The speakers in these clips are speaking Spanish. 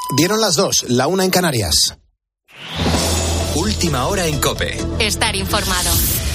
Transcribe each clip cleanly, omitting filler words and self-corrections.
Dieron las 2, la 1 en Canarias. Última hora en COPE. Estar informado.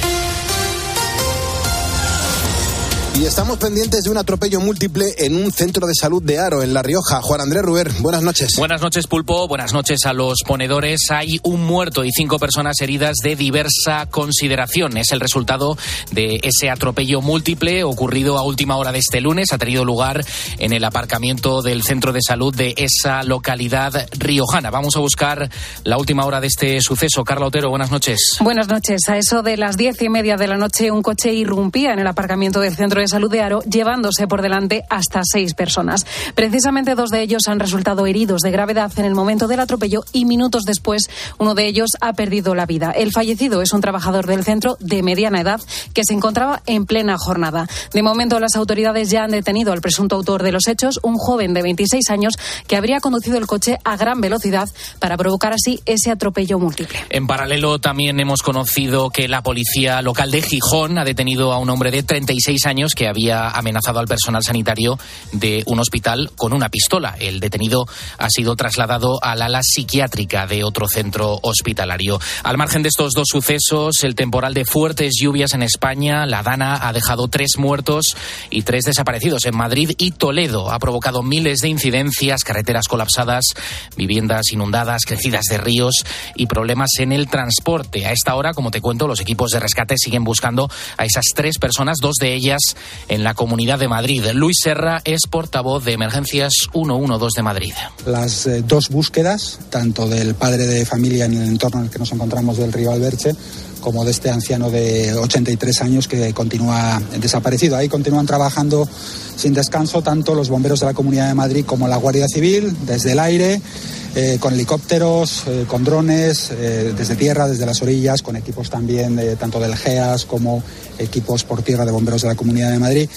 Y estamos pendientes de un atropello múltiple en un centro de salud de Haro, en La Rioja. Juan Andrés Ruer, buenas noches. Buenas noches, Pulpo. Buenas noches a los ponedores. Hay un muerto y 5 personas heridas de diversa consideración. Es el resultado de ese atropello múltiple ocurrido a última hora de este lunes. Ha tenido lugar en el aparcamiento del centro de salud de esa localidad riojana. Vamos a buscar la última hora de este suceso. Carla Otero, buenas noches. Buenas noches. A eso de las 10:30 de la noche, un coche irrumpía en el aparcamiento del centro de salud de Haro, llevándose por delante hasta 6 personas. Precisamente 2 de ellos han resultado heridos de gravedad en el momento del atropello y minutos después uno de ellos ha perdido la vida. El fallecido es un trabajador del centro de mediana edad que se encontraba en plena jornada. De momento, las autoridades ya han detenido al presunto autor de los hechos, un joven de 26 años que habría conducido el coche a gran velocidad para provocar así ese atropello múltiple. En paralelo, también hemos conocido que la policía local de Gijón ha detenido a un hombre de 36 años que había amenazado al personal sanitario de un hospital con una pistola. El detenido ha sido trasladado al ala psiquiátrica de otro centro hospitalario. Al margen de estos 2 sucesos, el temporal de fuertes lluvias en España, la Dana, ha dejado 3 muertos y 3 desaparecidos en Madrid y Toledo. Ha provocado miles de incidencias, carreteras colapsadas, viviendas inundadas, crecidas de ríos y problemas en el transporte. A esta hora, como te cuento, los equipos de rescate siguen buscando a esas 3 personas, 2 de ellas en la Comunidad de Madrid. Luis Serra es portavoz de Emergencias 112 de Madrid. Las 2 búsquedas, tanto del padre de familia en el entorno en el que nos encontramos del río Alberche, como de este anciano de 83 años que continúa desaparecido. Ahí continúan trabajando sin descanso tanto los bomberos de la Comunidad de Madrid como la Guardia Civil, desde el aire, con helicópteros, con drones, desde tierra, desde las orillas, con equipos también tanto del GEAS como equipos por tierra de bomberos de la Comunidad de Madrid.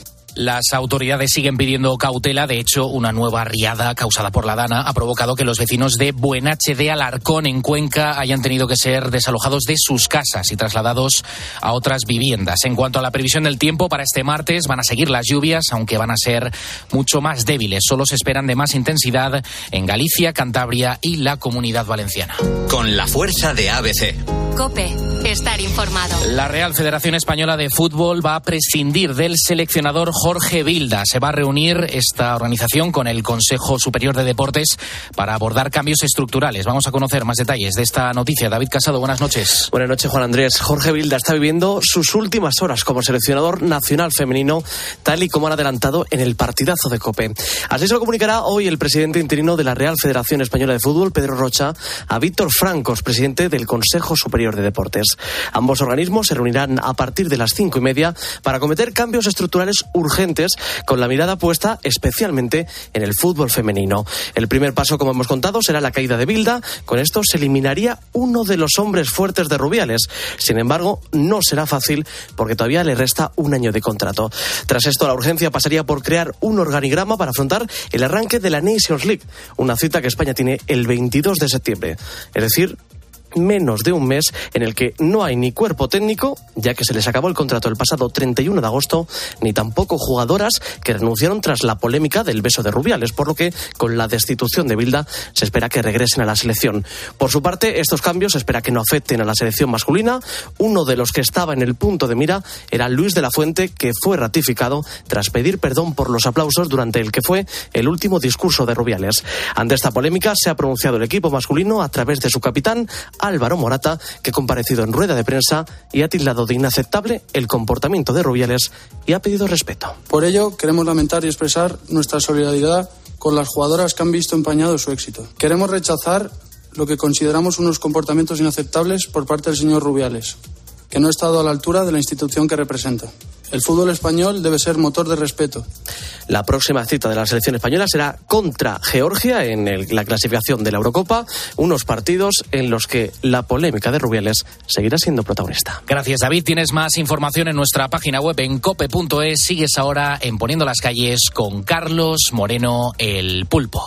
Las autoridades siguen pidiendo cautela. De hecho, una nueva riada causada por la Dana ha provocado que los vecinos de Buenache de Alarcón, en Cuenca, hayan tenido que ser desalojados de sus casas y trasladados a otras viviendas. En cuanto a la previsión del tiempo, para este martes van a seguir las lluvias, aunque van a ser mucho más débiles. Solo se esperan de más intensidad en Galicia, Cantabria y la Comunidad Valenciana. Con la fuerza de ABC. COPE. Estar informado. La Real Federación Española de Fútbol va a prescindir del seleccionador Jorge Vilda. Se va a reunir esta organización con el Consejo Superior de Deportes para abordar cambios estructurales. Vamos a conocer más detalles de esta noticia. David Casado, buenas noches. Buenas noches, Juan Andrés. Jorge Vilda está viviendo sus últimas horas como seleccionador nacional femenino, tal y como han adelantado en el partidazo de COPE. Así se lo comunicará hoy el presidente interino de la Real Federación Española de Fútbol, Pedro Rocha, a Víctor Francos, presidente del Consejo Superior de Deportes. Ambos organismos se reunirán a partir de las 5:30 para cometer cambios estructurales urgentes con la mirada puesta especialmente en el fútbol femenino. El primer paso, como hemos contado, será la caída de Vilda. Con esto se eliminaría uno de los hombres fuertes de Rubiales. Sin embargo, no será fácil porque todavía le resta un año de contrato. Tras esto, la urgencia pasaría por crear un organigrama para afrontar el arranque de la Nations League, una cita que España tiene el 22 de septiembre. Es decir, menos de un mes en el que no hay ni cuerpo técnico, ya que se les acabó el contrato el pasado 31 de agosto, ni tampoco jugadoras que renunciaron tras la polémica del beso de Rubiales, por lo que con la destitución de Vilda se espera que regresen a la selección. Por su parte, estos cambios se espera que no afecten a la selección masculina. Uno de los que estaba en el punto de mira era Luis de la Fuente, que fue ratificado tras pedir perdón por los aplausos durante el que fue el último discurso de Rubiales. Ante esta polémica se ha pronunciado el equipo masculino a través de su capitán Álvaro Morata, que ha comparecido en rueda de prensa y ha tildado de inaceptable el comportamiento de Rubiales y ha pedido respeto. Por ello, queremos lamentar y expresar nuestra solidaridad con las jugadoras que han visto empañado su éxito. Queremos rechazar lo que consideramos unos comportamientos inaceptables por parte del señor Rubiales, que no ha estado a la altura de la institución que representa. El fútbol español debe ser motor de respeto. La próxima cita de la selección española será contra Georgia en la clasificación de la Eurocopa, unos partidos en los que la polémica de Rubiales seguirá siendo protagonista. Gracias, David. Tienes más información en nuestra página web en cope.es. Sigues ahora en Poniendo las Calles con Carlos Moreno, el Pulpo.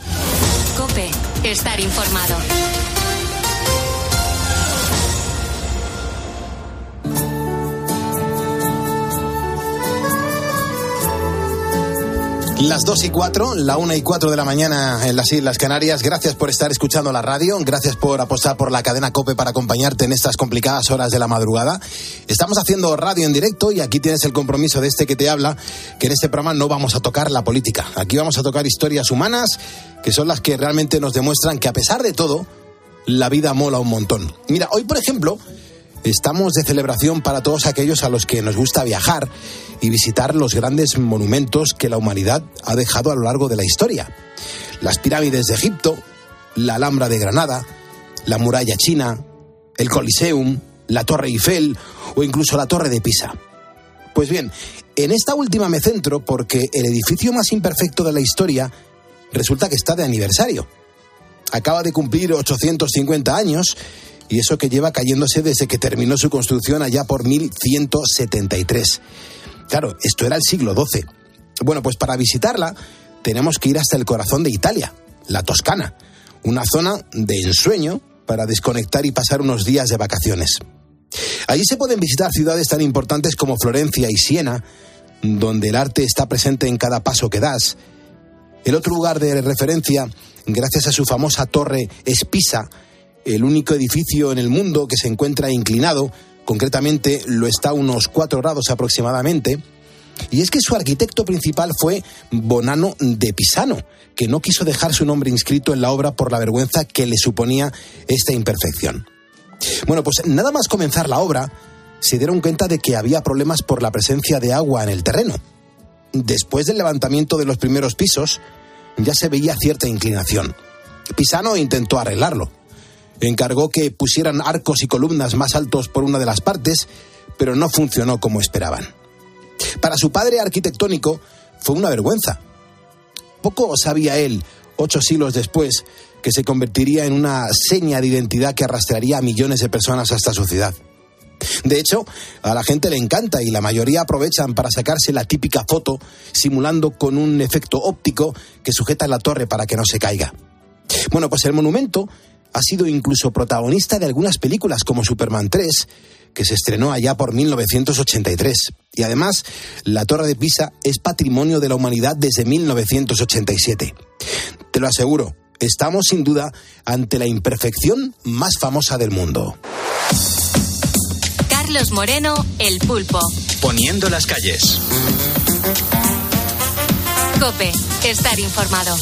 COPE. Estar informado. Las 2:04, la 1:04 de la mañana en las Islas Canarias. Gracias por estar escuchando la radio, gracias por apostar por la cadena COPE para acompañarte en estas complicadas horas de la madrugada. Estamos haciendo radio en directo y aquí tienes el compromiso de este que te habla, que en este programa no vamos a tocar la política. Aquí vamos a tocar historias humanas, que son las que realmente nos demuestran que a pesar de todo, la vida mola un montón. Mira, hoy por ejemplo, estamos de celebración para todos aquellos a los que nos gusta viajar y visitar los grandes monumentos que la humanidad ha dejado a lo largo de la historia. Las pirámides de Egipto, la Alhambra de Granada, la muralla china, el Coliseum, la Torre Eiffel o incluso la Torre de Pisa. Pues bien, en esta última me centro porque el edificio más imperfecto de la historia resulta que está de aniversario. Acaba de cumplir 850 años y eso que lleva cayéndose desde que terminó su construcción allá por 1173. Claro, esto era el siglo XII. Bueno, pues para visitarla tenemos que ir hasta el corazón de Italia, la Toscana, una zona de ensueño para desconectar y pasar unos días de vacaciones. Allí se pueden visitar ciudades tan importantes como Florencia y Siena, donde el arte está presente en cada paso que das. El otro lugar de referencia, gracias a su famosa torre, es Pisa, el único edificio en el mundo que se encuentra inclinado. Concretamente lo está a unos 4 grados aproximadamente, y es que su arquitecto principal fue Bonanno de Pisano, que no quiso dejar su nombre inscrito en la obra por la vergüenza que le suponía esta imperfección. Bueno, pues nada más comenzar la obra, se dieron cuenta de que había problemas por la presencia de agua en el terreno. Después del levantamiento de los primeros pisos, ya se veía cierta inclinación. Pisano intentó arreglarlo. Encargó que pusieran arcos y columnas más altos por una de las partes, pero no funcionó como esperaban. Para su padre arquitectónico fue una vergüenza. Poco sabía él, 8 siglos después, que se convertiría en una seña de identidad que arrastraría a millones de personas hasta su ciudad. De hecho, a la gente le encanta y la mayoría aprovechan para sacarse la típica foto, simulando con un efecto óptico que sujeta la torre para que no se caiga. Bueno, pues el monumento ha sido incluso protagonista de algunas películas como Superman 3, que se estrenó allá por 1983. Y además, la Torre de Pisa es patrimonio de la humanidad desde 1987. Te lo aseguro, estamos sin duda ante la imperfección más famosa del mundo. Carlos Moreno, El Pulpo. Poniendo las calles. COPE, estar informado.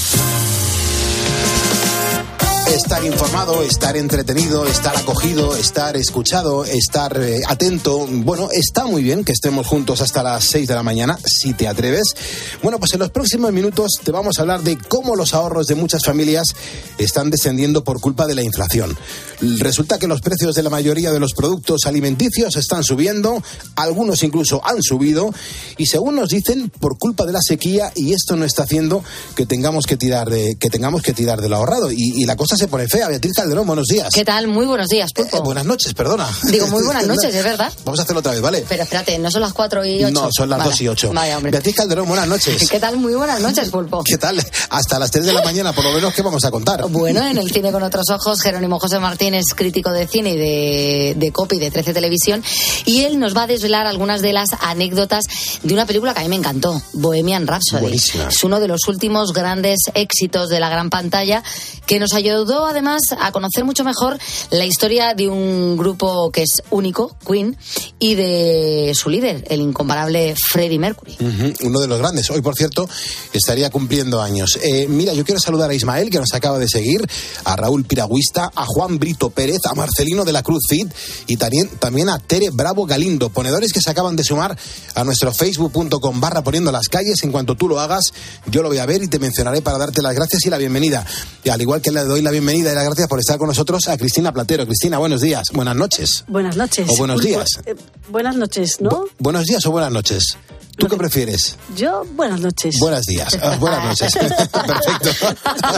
Estar informado, estar entretenido, estar acogido, estar escuchado, estar atento. Bueno, está muy bien que estemos juntos hasta las 6 de la mañana, si te atreves. Bueno, pues en los próximos minutos te vamos a hablar de cómo los ahorros de muchas familias están descendiendo por culpa de la inflación. Resulta que los precios de la mayoría de los productos alimenticios están subiendo, algunos incluso han subido, y según nos dicen, por culpa de la sequía, y esto no está haciendo que tengamos que tirar de lo ahorrado. Y la cosa se pone fea. Beatriz Calderón, buenos días. ¿Qué tal? Muy buenos días, Pulpo. Buenas noches, perdona. Digo, muy buenas noches, es verdad. Vamos a hacerlo otra vez, ¿vale? Pero espérate, ¿no son las 4:08? No, son las 2:08. Vaya, hombre. Beatriz Calderón, buenas noches. ¿Qué tal? Muy buenas noches, Pulpo. ¿Qué tal? Hasta las 3 de la mañana, por lo menos, ¿qué vamos a contar? Bueno, en el Cine con Otros Ojos, Jerónimo José Martínez, crítico de cine y de COPE y de 13 Televisión, y él nos va a desvelar algunas de las anécdotas de una película que a mí me encantó, Bohemian Rhapsody. Buenísima. Es uno de los últimos grandes éxitos de la gran pantalla, que nos ayudó además a conocer mucho mejor la historia de un grupo que es único, Queen, y de su líder, el incomparable Freddie Mercury. Uno de los grandes. Hoy, por cierto, estaría cumpliendo años. Mira, yo quiero saludar a Ismael, que nos acaba de seguir, a Raúl Piragüista, a Juan Brito Pérez, a Marcelino de la Cruz Cid y también a Tere Bravo Galindo, ponedores que se acaban de sumar a nuestro facebook.com/poniendo las calles. En cuanto tú lo hagas, yo lo voy a ver y te mencionaré para darte las gracias y la bienvenida. Y al igual que le doy la bienvenida y las gracias por estar con nosotros a Cristina Platero. Cristina, buenos días, buenas noches. Buenas noches. O buenos días. Buenas noches, ¿no? Buenos días o buenas noches. ¿Tú qué prefieres? Yo, buenas noches. Buenos días. Buenas noches. Perfecto.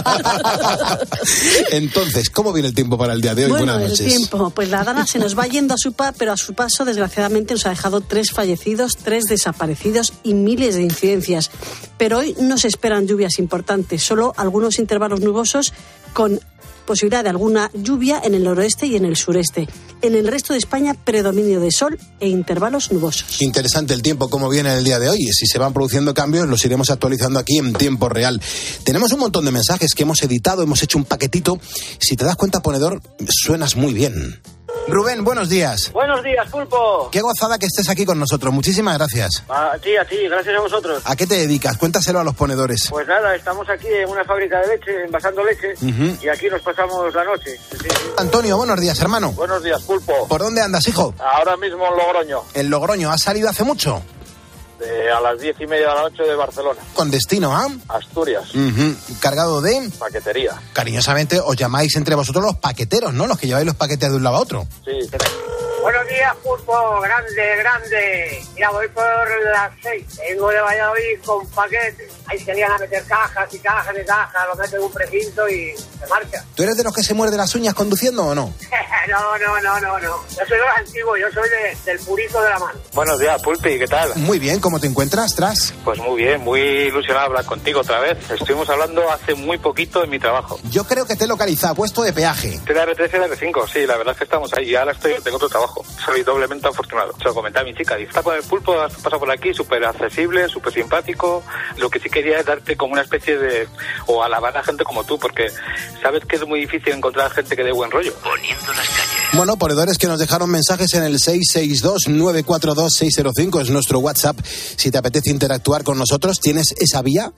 Entonces, ¿cómo viene el tiempo para el día de hoy? Bueno, buenas noches. El tiempo. Pues la dana se nos va yendo pero a su paso, desgraciadamente, nos ha dejado 3 fallecidos, 3 desaparecidos y miles de incidencias. Pero hoy no se esperan lluvias importantes, solo algunos intervalos nubosos con posibilidad de alguna lluvia en el noroeste y en el sureste. En el resto de España, predominio de sol e intervalos nubosos. Interesante el tiempo, como viene el día de hoy. Si se van produciendo cambios, los iremos actualizando aquí en tiempo real. Tenemos un montón de mensajes que hemos editado, hemos hecho un paquetito. Si te das cuenta, ponedor, suenas muy bien. Rubén, buenos días. Buenos días, Pulpo. Qué gozada que estés aquí con nosotros. Muchísimas gracias. A ti, gracias a vosotros. ¿A qué te dedicas? Cuéntaselo a los ponedores. Pues nada, estamos aquí en una fábrica de leche, envasando leche, y aquí nos pasamos la noche. Sí. Antonio, buenos días, hermano. Buenos días, Pulpo. ¿Por dónde andas, hijo? Ahora mismo en Logroño. ¿En Logroño? ¿Has salido hace mucho? A las 10:30 de la noche de Barcelona. ¿Con destino a? Asturias. ¿Cargado de? Paquetería. Cariñosamente os llamáis entre vosotros los paqueteros, ¿no? Los que lleváis los paquetes de un lado a otro. Sí. Buenos días, Pulpo. Grande. Mira, voy por las 6. Vengo de Valladolid con paquetes. Ahí se lían a meter cajas y cajas de cajas, lo meten en un precinto y se marcha. ¿Tú eres de los que se muerde las uñas conduciendo o no? No. Yo soy de los antiguos, yo soy del purito de la mano. Buenos días, Pulpi, ¿qué tal? Muy bien, ¿cómo te encuentras, Tras? Pues muy bien, muy ilusionado hablar contigo otra vez. Estuvimos hablando hace muy poquito en mi trabajo. Yo creo que te he localizado, puesto de peaje. De la R3 y la R5, sí, la verdad es que estamos ahí. Y ahora tengo otro trabajo. Soy doblemente afortunado. Se lo comenté a mi chica. Dice, está con el Pulpo, pasa por aquí, súper accesible, súper simpático. Lo que sí quería es darte como una especie de... o alabar a gente como tú, porque sabes que es muy difícil encontrar gente que dé buen rollo. Poniendo las calles. Bueno, ponedores que nos dejaron mensajes en el 662-942-605, es nuestro WhatsApp. Si te apetece interactuar con nosotros, tienes esa vía,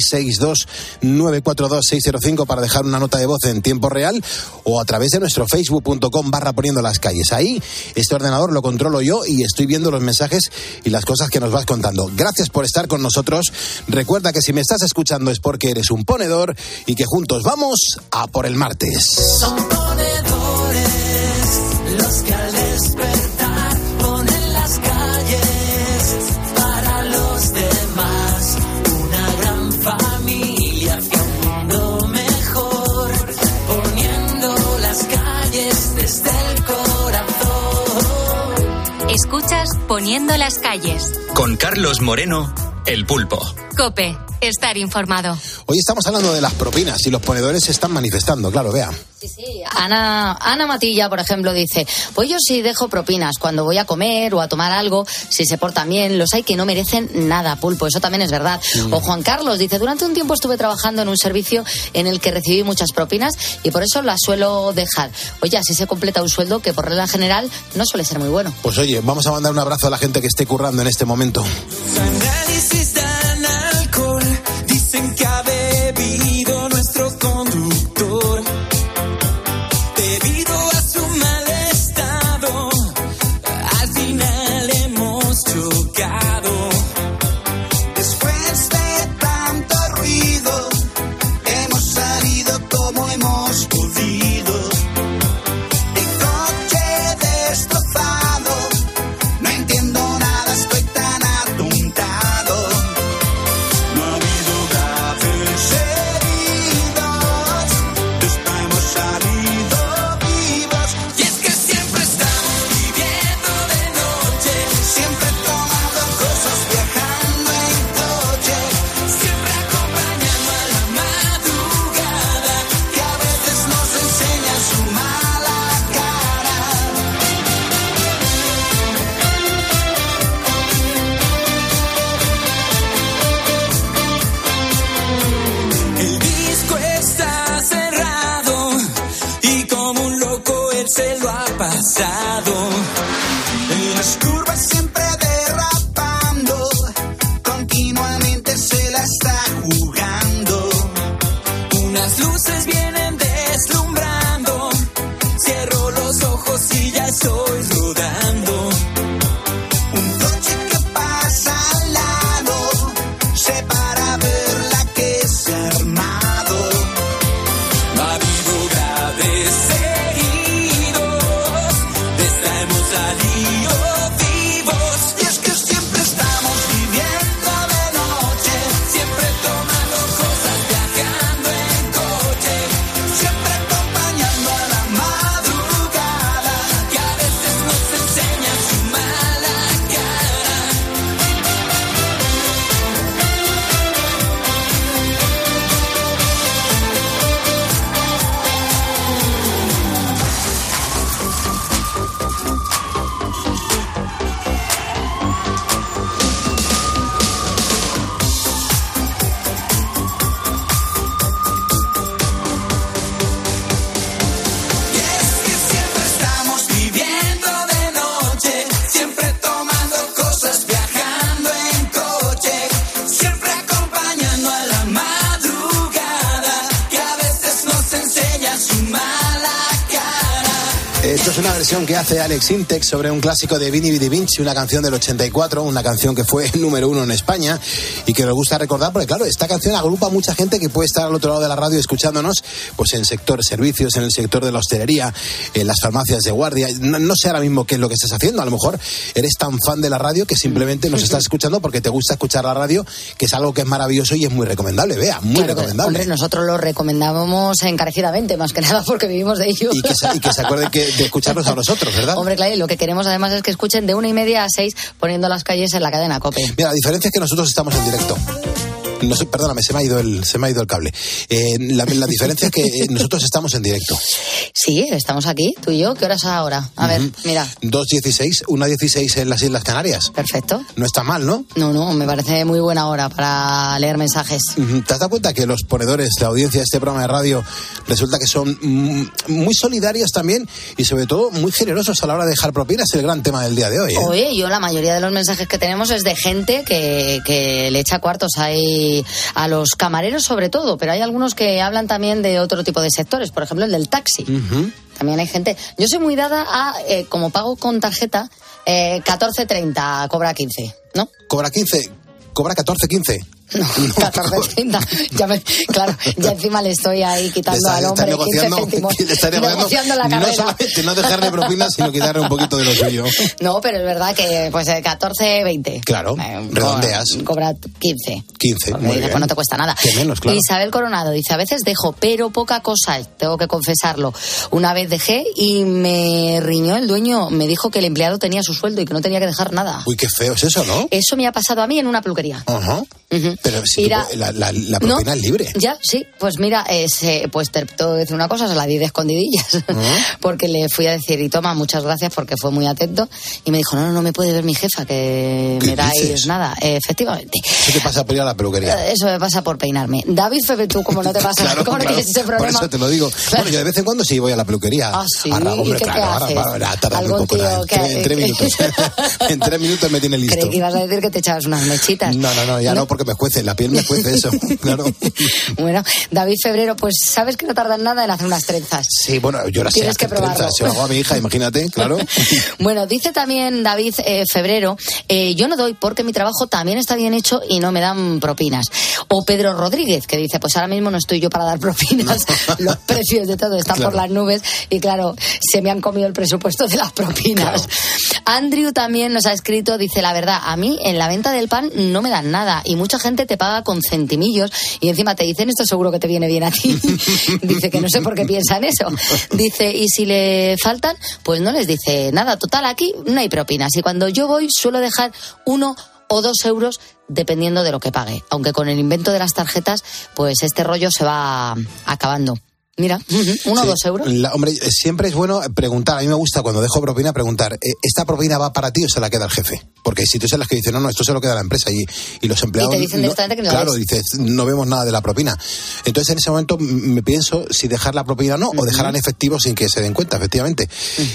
662-942-605, para dejar una nota de voz en tiempo real, o a través de nuestro facebook.com/poniendo las calles. Ahí, este ordenador lo controlo yo y estoy viendo los mensajes y las cosas que nos vas contando. Gracias por estar con nosotros. Recuerda que si me estás escuchando es porque eres un ponedor y que juntos vamos a por el martes. Son ponedores los que al despertar ponen las calles para los demás. Una gran familia hacia un mundo mejor, poniendo las calles desde el corazón. Escuchas Poniendo las calles. Con Carlos Moreno, El Pulpo. COPE. Estar informado. Hoy estamos hablando de las propinas y los ponedores se están manifestando, claro, vea. Sí. Ana Matilla, por ejemplo, dice, pues yo sí dejo propinas cuando voy a comer o a tomar algo, si se portan bien. Los hay que no merecen nada, Pulpo, eso también es verdad. O Juan Carlos dice, durante un tiempo estuve trabajando en un servicio en el que recibí muchas propinas y por eso las suelo dejar. Oye, así se completa un sueldo que por regla general no suele ser muy bueno. Pues oye, vamos a mandar un abrazo a la gente que esté currando en este momento. Análisis dan alcohol, dicen que ha bebido nuestro conductor. Debido a su mal estado, al final hemos chocado. Después de tanto ruido, hemos salido como hemos podido. El coche destrozado, no entiendo nada, estoy tan atontado. No ha habido graves heridos, después hemos salido. Se lo ha pasado en las curvas, siempre derrapando, continuamente se la está jugando. Unas luces vienen deslumbrando, cierro los ojos y ya estoy rodando. Un coche que pasa al lado, se para a ver la que se ha armado. No ha habido graves heridos, es una versión que hace Alex Intec sobre un clásico de Vini Vidi Vinci, una canción del 84, una canción que fue número 1 en España y que nos gusta recordar porque, claro, esta canción agrupa a mucha gente que puede estar al otro lado de la radio escuchándonos, pues en sector servicios, en el sector de la hostelería, en las farmacias de guardia. No sé ahora mismo qué es lo que estás haciendo. A lo mejor eres tan fan de la radio que simplemente nos estás escuchando porque te gusta escuchar la radio, que es algo que es maravilloso y es muy recomendable, Bea, muy recomendable. Hombre, nosotros lo recomendábamos encarecidamente, más que nada porque vivimos de ello. Y que se acuerden de escucharnos a nosotros, ¿verdad? Hombre, claro, y lo que queremos además es que escuchen de 1:30 a 6 poniendo las calles en la cadena COPE. Mira, la diferencia es que nosotros estamos en directo. No sé, perdóname, se me ha ido el cable. La diferencia es que nosotros estamos en directo. Sí, estamos aquí, tú y yo. ¿Qué hora es ahora? A ver, mira. 2:16, 1:16 en las Islas Canarias. Perfecto. No está mal, ¿no? No, me parece muy buena hora para leer mensajes. ¿Te has dado cuenta que los ponedores, la audiencia de este programa de radio, resulta que son muy solidarios también y sobre todo muy generosos a la hora de dejar propinas? Es el gran tema del día de hoy, ¿eh? Oye, yo la mayoría de los mensajes que tenemos es de gente que le echa cuartos ahí a los camareros sobre todo, pero hay algunos que hablan también de otro tipo de sectores, por ejemplo el del taxi. También hay gente. Yo soy muy dada a, como pago con tarjeta, 14.30, cobra 15, ¿no? ¿Cobra 15? ¿Cobra 14.15? No, 14.30. Claro, ya encima le estoy ahí quitando al hombre 15 céntimos. Negociando la carrera. No solamente no dejarle propinas, sino quitarle un poquito de lo suyo. No, pero es verdad que pues 14.20. Claro, redondeas. Cobra 15. 15, muy bien. Pues no te cuesta nada. Que menos, claro. Isabel Coronado dice, a veces dejo, pero poca cosa, tengo que confesarlo. Una vez dejé y me riñó el dueño, me dijo que el empleado tenía su sueldo y que no tenía que dejar nada. Uy, qué feo es eso, ¿no? Eso me ha pasado a mí en una peluquería. Ajá. Pero si la propina es libre. Ya, sí. Pues mira, pues te puedo decir una cosa, se la di de escondidillas. Porque le fui a decir, y toma, muchas gracias, porque fue muy atento. Y me dijo, no me puede ver mi jefa, que me dais dices? Nada. Efectivamente. ¿Qué te pasa por ir a la peluquería? Eso me pasa por peinarme. David Febre, tú, como no te pasa, claro, ¿cómo no tienes ese problema? Por eso te lo digo. Claro. Bueno, yo de vez en cuando sí voy a la peluquería. Ah, sí. Hombre, ¿Y qué ahora tarda muy poco. En 3 minutos. En 3 minutos me tiene listo. Creí que ibas a decir que te echabas unas mechitas. No, ya no, porque me escuece. La piel me escuece eso, claro. Bueno, David Febrero, pues sabes que no tardan nada en hacer unas trenzas. Sí, bueno, yo las sé hacer trenzas. Se lo hago a mi hija, imagínate, claro. Bueno, dice también David Febrero, yo no doy porque mi trabajo también está bien hecho y no me dan propinas. O Pedro Rodríguez, que dice, pues ahora mismo no estoy yo para dar propinas. Los precios de todo están por las nubes y claro, se me han comido el presupuesto de las propinas. Andrew también nos ha escrito, dice, la verdad, a mí en la venta del pan no me dan nada y mucha gente te paga con centimillos y encima te dicen, esto seguro que te viene bien a ti. Dice que no sé por qué piensan eso. Dice, y si le faltan, pues no les dice nada. Total, aquí no hay propinas y cuando yo voy suelo dejar 1 o 2 euros dependiendo de lo que pague. Aunque con el invento de las tarjetas, pues este rollo se va acabando. Mira, 1 o 2 euros. Hombre, siempre es bueno preguntar. A mí me gusta cuando dejo propina preguntar, ¿esta propina va para ti o se la queda el jefe? Porque hay sitios en los que dicen, no, esto se lo queda la empresa y los empleados... Y te dicen directamente que no. Claro, dices, no vemos nada de la propina. Entonces en ese momento me pienso si dejar la propina o no, o dejar en efectivo sin que se den cuenta, efectivamente.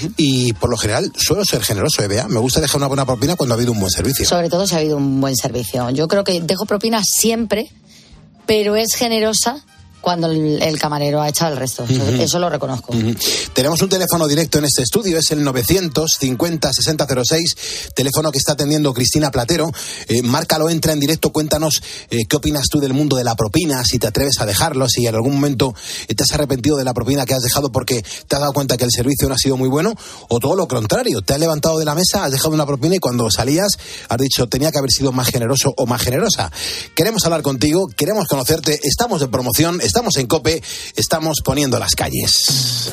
Y por lo general suelo ser generoso, Bea. Me gusta dejar una buena propina cuando ha habido un buen servicio. Sobre todo si ha habido un buen servicio. Yo creo que dejo propina siempre, pero es generosa cuando el camarero ha echado el resto. Eso lo reconozco. Tenemos un teléfono directo en este estudio, es el 950-6006, teléfono que está atendiendo Cristina Platero. Márcalo, entra en directo, cuéntanos qué opinas tú del mundo de la propina, si te atreves a dejarlo, si en algún momento te has arrepentido de la propina que has dejado porque te has dado cuenta que el servicio no ha sido muy bueno, o todo lo contrario, te has levantado de la mesa, has dejado una propina y cuando salías has dicho, tenía que haber sido más generoso o más generosa. Queremos hablar contigo, queremos conocerte, estamos en promoción, estamos en COPE, estamos poniendo las calles.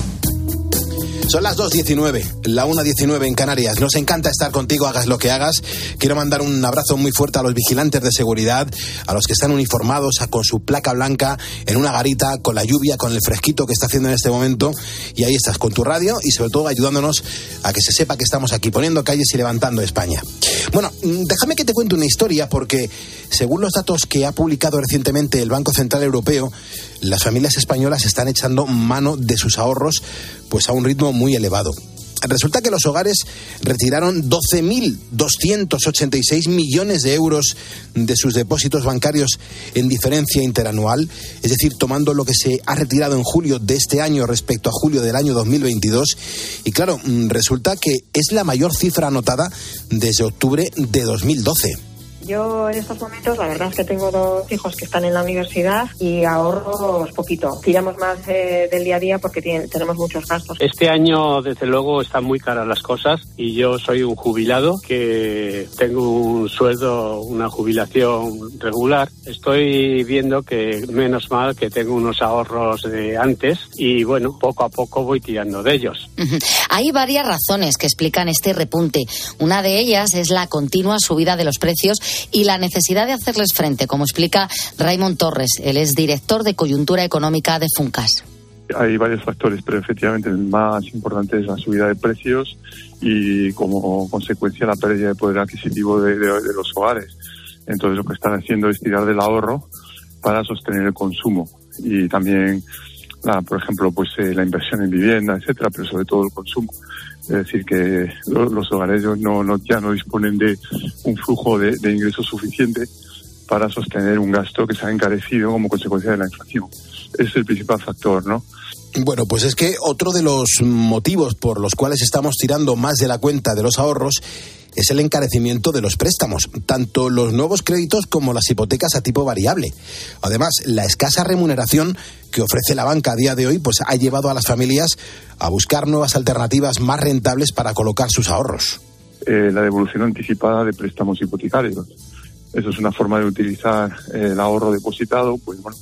Son las 2:19, la 1:19 en Canarias. Nos encanta estar contigo, hagas lo que hagas. Quiero mandar un abrazo muy fuerte a los vigilantes de seguridad, a los que están uniformados, con su placa blanca, en una garita, con la lluvia, con el fresquito que está haciendo en este momento. Y ahí estás, con tu radio y sobre todo ayudándonos a que se sepa que estamos aquí, poniendo calles y levantando España. Bueno, déjame que te cuente una historia, porque según los datos que ha publicado recientemente el Banco Central Europeo, las familias españolas están echando mano de sus ahorros pues a un ritmo muy elevado. Resulta que los hogares retiraron 12.286 millones de euros de sus depósitos bancarios en diferencia interanual, es decir, tomando lo que se ha retirado en julio de este año respecto a julio del año 2022. Y claro, resulta que es la mayor cifra anotada desde octubre de 2012. Yo en estos momentos la verdad es que tengo 2 hijos que están en la universidad y ahorro poquito. Tiramos más del día a día porque tenemos muchos gastos. Este año desde luego están muy caras las cosas y yo soy un jubilado que tengo un sueldo, una jubilación regular. Estoy viendo que menos mal que tengo unos ahorros de antes y bueno, poco a poco voy tirando de ellos. Hay varias razones que explican este repunte. Una de ellas es la continua subida de los precios y la necesidad de hacerles frente, como explica Raymond Torres. Él es director de coyuntura económica de Funcas. Hay varios factores, pero efectivamente el más importante es la subida de precios y como consecuencia la pérdida de poder adquisitivo de los hogares. Entonces lo que están haciendo es tirar del ahorro para sostener el consumo y también, por ejemplo, pues la inversión en vivienda, etcétera, pero sobre todo el consumo. Es decir, que los hogares ya no disponen de un flujo de ingresos suficiente para sostener un gasto que se ha encarecido como consecuencia de la inflación. Ese es el principal factor, ¿no? Bueno, pues es que otro de los motivos por los cuales estamos tirando más de la cuenta de los ahorros es el encarecimiento de los préstamos, tanto los nuevos créditos como las hipotecas a tipo variable. Además, la escasa remuneración que ofrece la banca a día de hoy pues ha llevado a las familias a buscar nuevas alternativas más rentables para colocar sus ahorros. La devolución anticipada de préstamos hipotecarios. Eso es una forma de utilizar el ahorro depositado,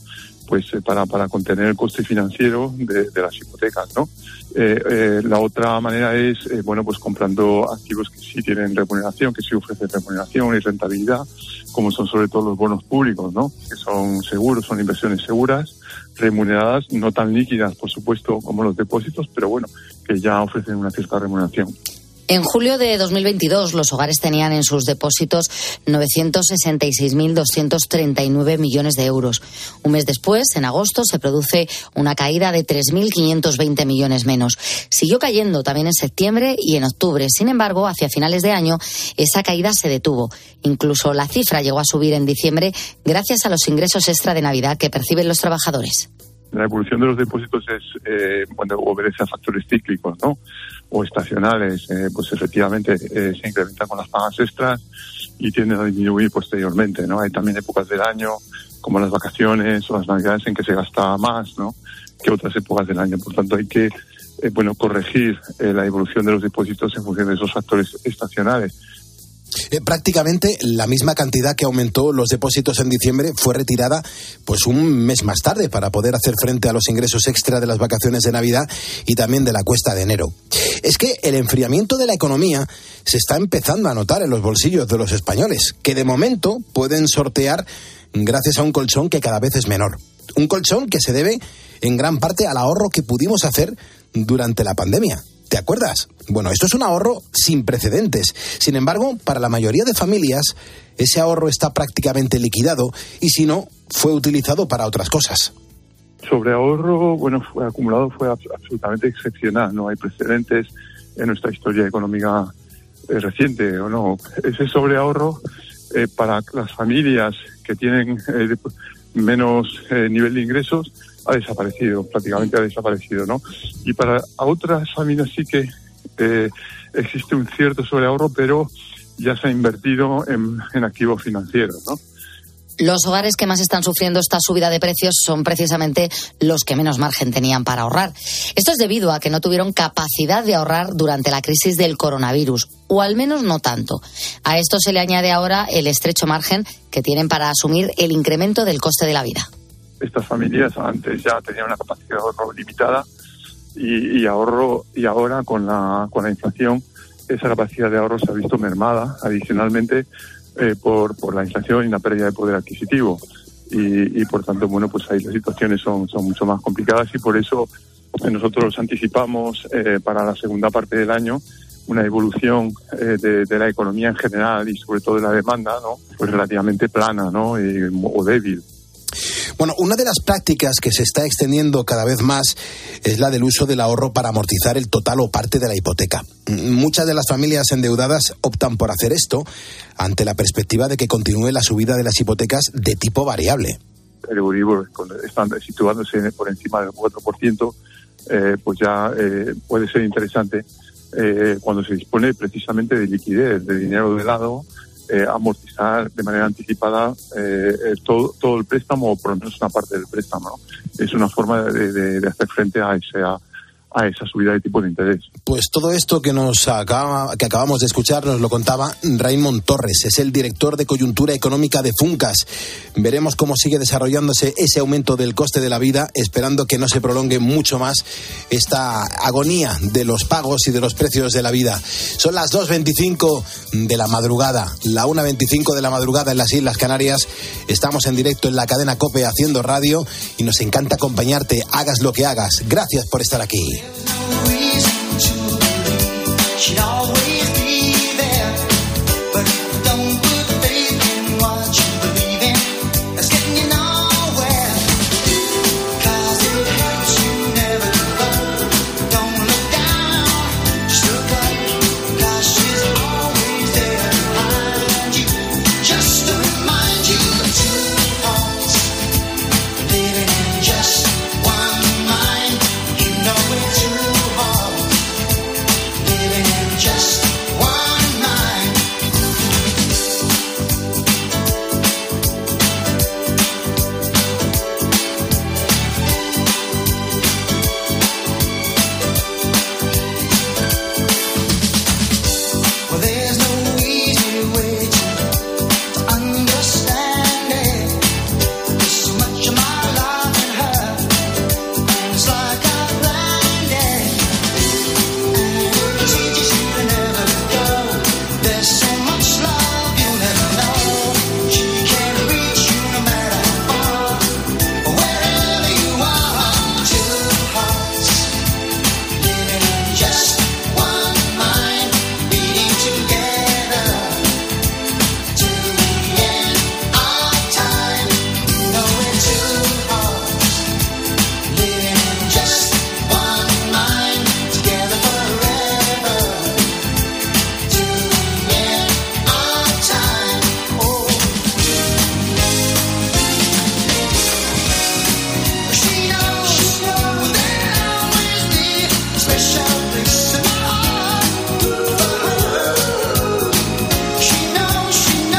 para contener el coste financiero de las hipotecas, ¿no? La otra manera es, comprando activos que sí tienen remuneración, que sí ofrecen remuneración y rentabilidad, como son sobre todo los bonos públicos, ¿no? Que son seguros, son inversiones seguras, remuneradas, no tan líquidas, por supuesto, como los depósitos, pero que ya ofrecen una cierta remuneración. En julio de 2022, los hogares tenían en sus depósitos 966.239 millones de euros. Un mes después, en agosto, se produce una caída de 3.520 millones menos. Siguió cayendo también en septiembre y en octubre. Sin embargo, hacia finales de año, esa caída se detuvo. Incluso la cifra llegó a subir en diciembre gracias a los ingresos extra de Navidad que perciben los trabajadores. La evolución de los depósitos obedece a factores cíclicos, ¿no? O estacionales, efectivamente se incrementan con las pagas extras y tienden a disminuir posteriormente, ¿no? Hay también épocas del año, como las vacaciones o las navidades, en que se gasta más, ¿no?, que otras épocas del año. Por tanto, hay que corregir la evolución de los depósitos en función de esos factores estacionales. Prácticamente la misma cantidad que aumentó los depósitos en diciembre fue retirada un mes más tarde para poder hacer frente a los ingresos extra de las vacaciones de Navidad y también de la cuesta de enero. Es que el enfriamiento de la economía se está empezando a notar en los bolsillos de los españoles, que de momento pueden sortear gracias a un colchón que cada vez es menor. Un colchón que se debe en gran parte al ahorro que pudimos hacer durante la pandemia. ¿Te acuerdas? Bueno, esto es un ahorro sin precedentes. Sin embargo, para la mayoría de familias, ese ahorro está prácticamente liquidado y si no, fue utilizado para otras cosas. Sobreahorro, fue acumulado, fue absolutamente excepcional. No hay precedentes en nuestra historia económica reciente, ¿o no? Ese sobreahorro para las familias que tienen menos nivel de ingresos prácticamente ha desaparecido, ¿no? Y para otras familias sí que existe un cierto sobreahorro, pero ya se ha invertido en activos financieros, ¿no? Los hogares que más están sufriendo esta subida de precios son precisamente los que menos margen tenían para ahorrar. Esto es debido a que no tuvieron capacidad de ahorrar durante la crisis del coronavirus, o al menos no tanto. A esto se le añade ahora el estrecho margen que tienen para asumir el incremento del coste de la vida. Estas familias antes ya tenían una capacidad de ahorro limitada y ahora con la inflación esa capacidad de ahorro se ha visto mermada adicionalmente por la inflación y la pérdida de poder adquisitivo y por tanto ahí las situaciones son mucho más complicadas y por eso nosotros anticipamos para la segunda parte del año una evolución de la economía en general y sobre todo de la demanda, ¿no?, relativamente plana, ¿no?, o débil. Bueno, una de las prácticas que se está extendiendo cada vez más es la del uso del ahorro para amortizar el total o parte de la hipoteca. Muchas de las familias endeudadas optan por hacer esto ante la perspectiva de que continúe la subida de las hipotecas de tipo variable. El Euribor, situándose por encima del 4%, pues ya puede ser interesante cuando se dispone precisamente de liquidez, de dinero de lado, amortizar de manera anticipada todo el préstamo, o por lo menos una parte del préstamo, ¿no? Es una forma de hacer frente a esa subida de tipo de interés. Pues todo esto que acabamos de escuchar nos lo contaba Raimon Torres, es el director de coyuntura económica de Funcas. Veremos cómo sigue desarrollándose ese aumento del coste de la vida, esperando que no se prolongue mucho más esta agonía de los pagos y de los precios de la vida. Son las 2:25 de la madrugada, la 1:25 de la madrugada en las Islas Canarias. Estamos en directo en la cadena COPE haciendo radio y nos encanta acompañarte, hagas lo que hagas. Gracias por estar aquí. She'd always be there, but don't put faith in what you believe in. That's getting you nowhere, 'cause it helps you never give up. Don't look down, just look up, 'cause she's always there behind you, just to remind you of two hearts living in just one mind. You know it's two hearts living in just one mind. Well, there's no easy way to understand it. There's so much of my life in her, and it's like I planned it. And it's easy to never go. There's so much love you'll never know. She can reach you no matter how far, wherever you are. Two hearts living in just one mind, beating together till the end of time. You know we're two hearts living in just one mind, together forever till the end of time. Oh, she knows there'll always be a special place in my heart for her. She knows,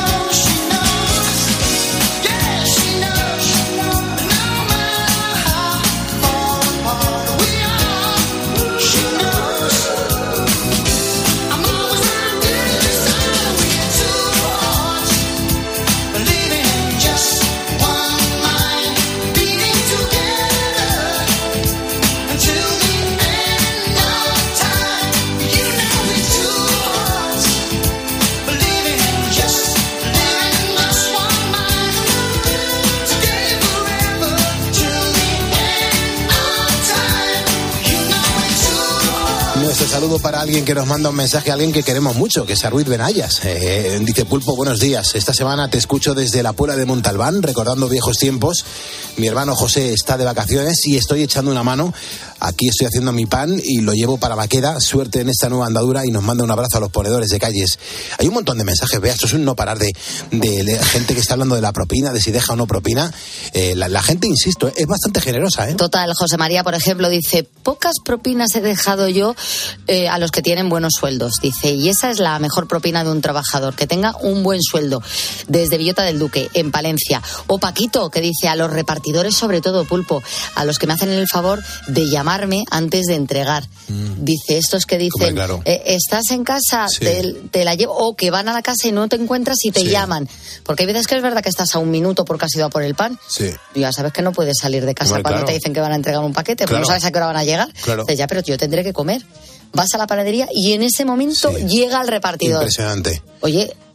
yeah, she knows, no matter how far apart we are, she knows. I'm always right there beside her. We're two hearts living in just one mind, beating together until the end of time. You know we're two hearts living in just one mind, together forever till the end of time. You know we're two hearts. Nuestro saludo para alguien que nos manda un mensaje, alguien que queremos mucho, que es Ruiz Benayas. Dice: Pulpo, buenos días. Esta semana te escucho desde la Puebla de Montalbán, recordando viejos tiempos. Mi hermano José está de vacaciones y estoy echando una mano. Aquí estoy haciendo mi pan y lo llevo para Maqueda. Suerte en esta nueva andadura, y nos manda un abrazo a los ponedores de calles. Hay un montón de mensajes, vea, esto es un no parar de gente que está hablando de la propina, de si deja o no propina. La gente, insisto, es bastante generosa, ¿eh? Total, José María, por ejemplo, dice: pocas propinas he dejado yo a los que tienen buenos sueldos. Dice, y esa es la mejor propina de un trabajador, que tenga un buen sueldo. Desde Villota del Duque, en Palencia. O Paquito, que dice: a los repartidores, sobre todo, Pulpo, a los que me hacen el favor de llamarme antes de entregar. Dice, estos que dicen, claro. estás en casa, Sí. te la llevo, o que van a la casa y no te encuentras y te Sí. llaman. Porque hay veces que es verdad que estás a un minuto porque has ido a por el pan. Sí. Y ya sabes que no puedes salir de casa Hombre, cuando claro. te dicen que van a entregar un paquete, porque Claro. no sabes a qué hora van a llegar. Claro. Dices, ya, pero yo tendré que comer. Vas a la panadería y en ese momento Sí. llega el repartidor. Impresionante. Oye,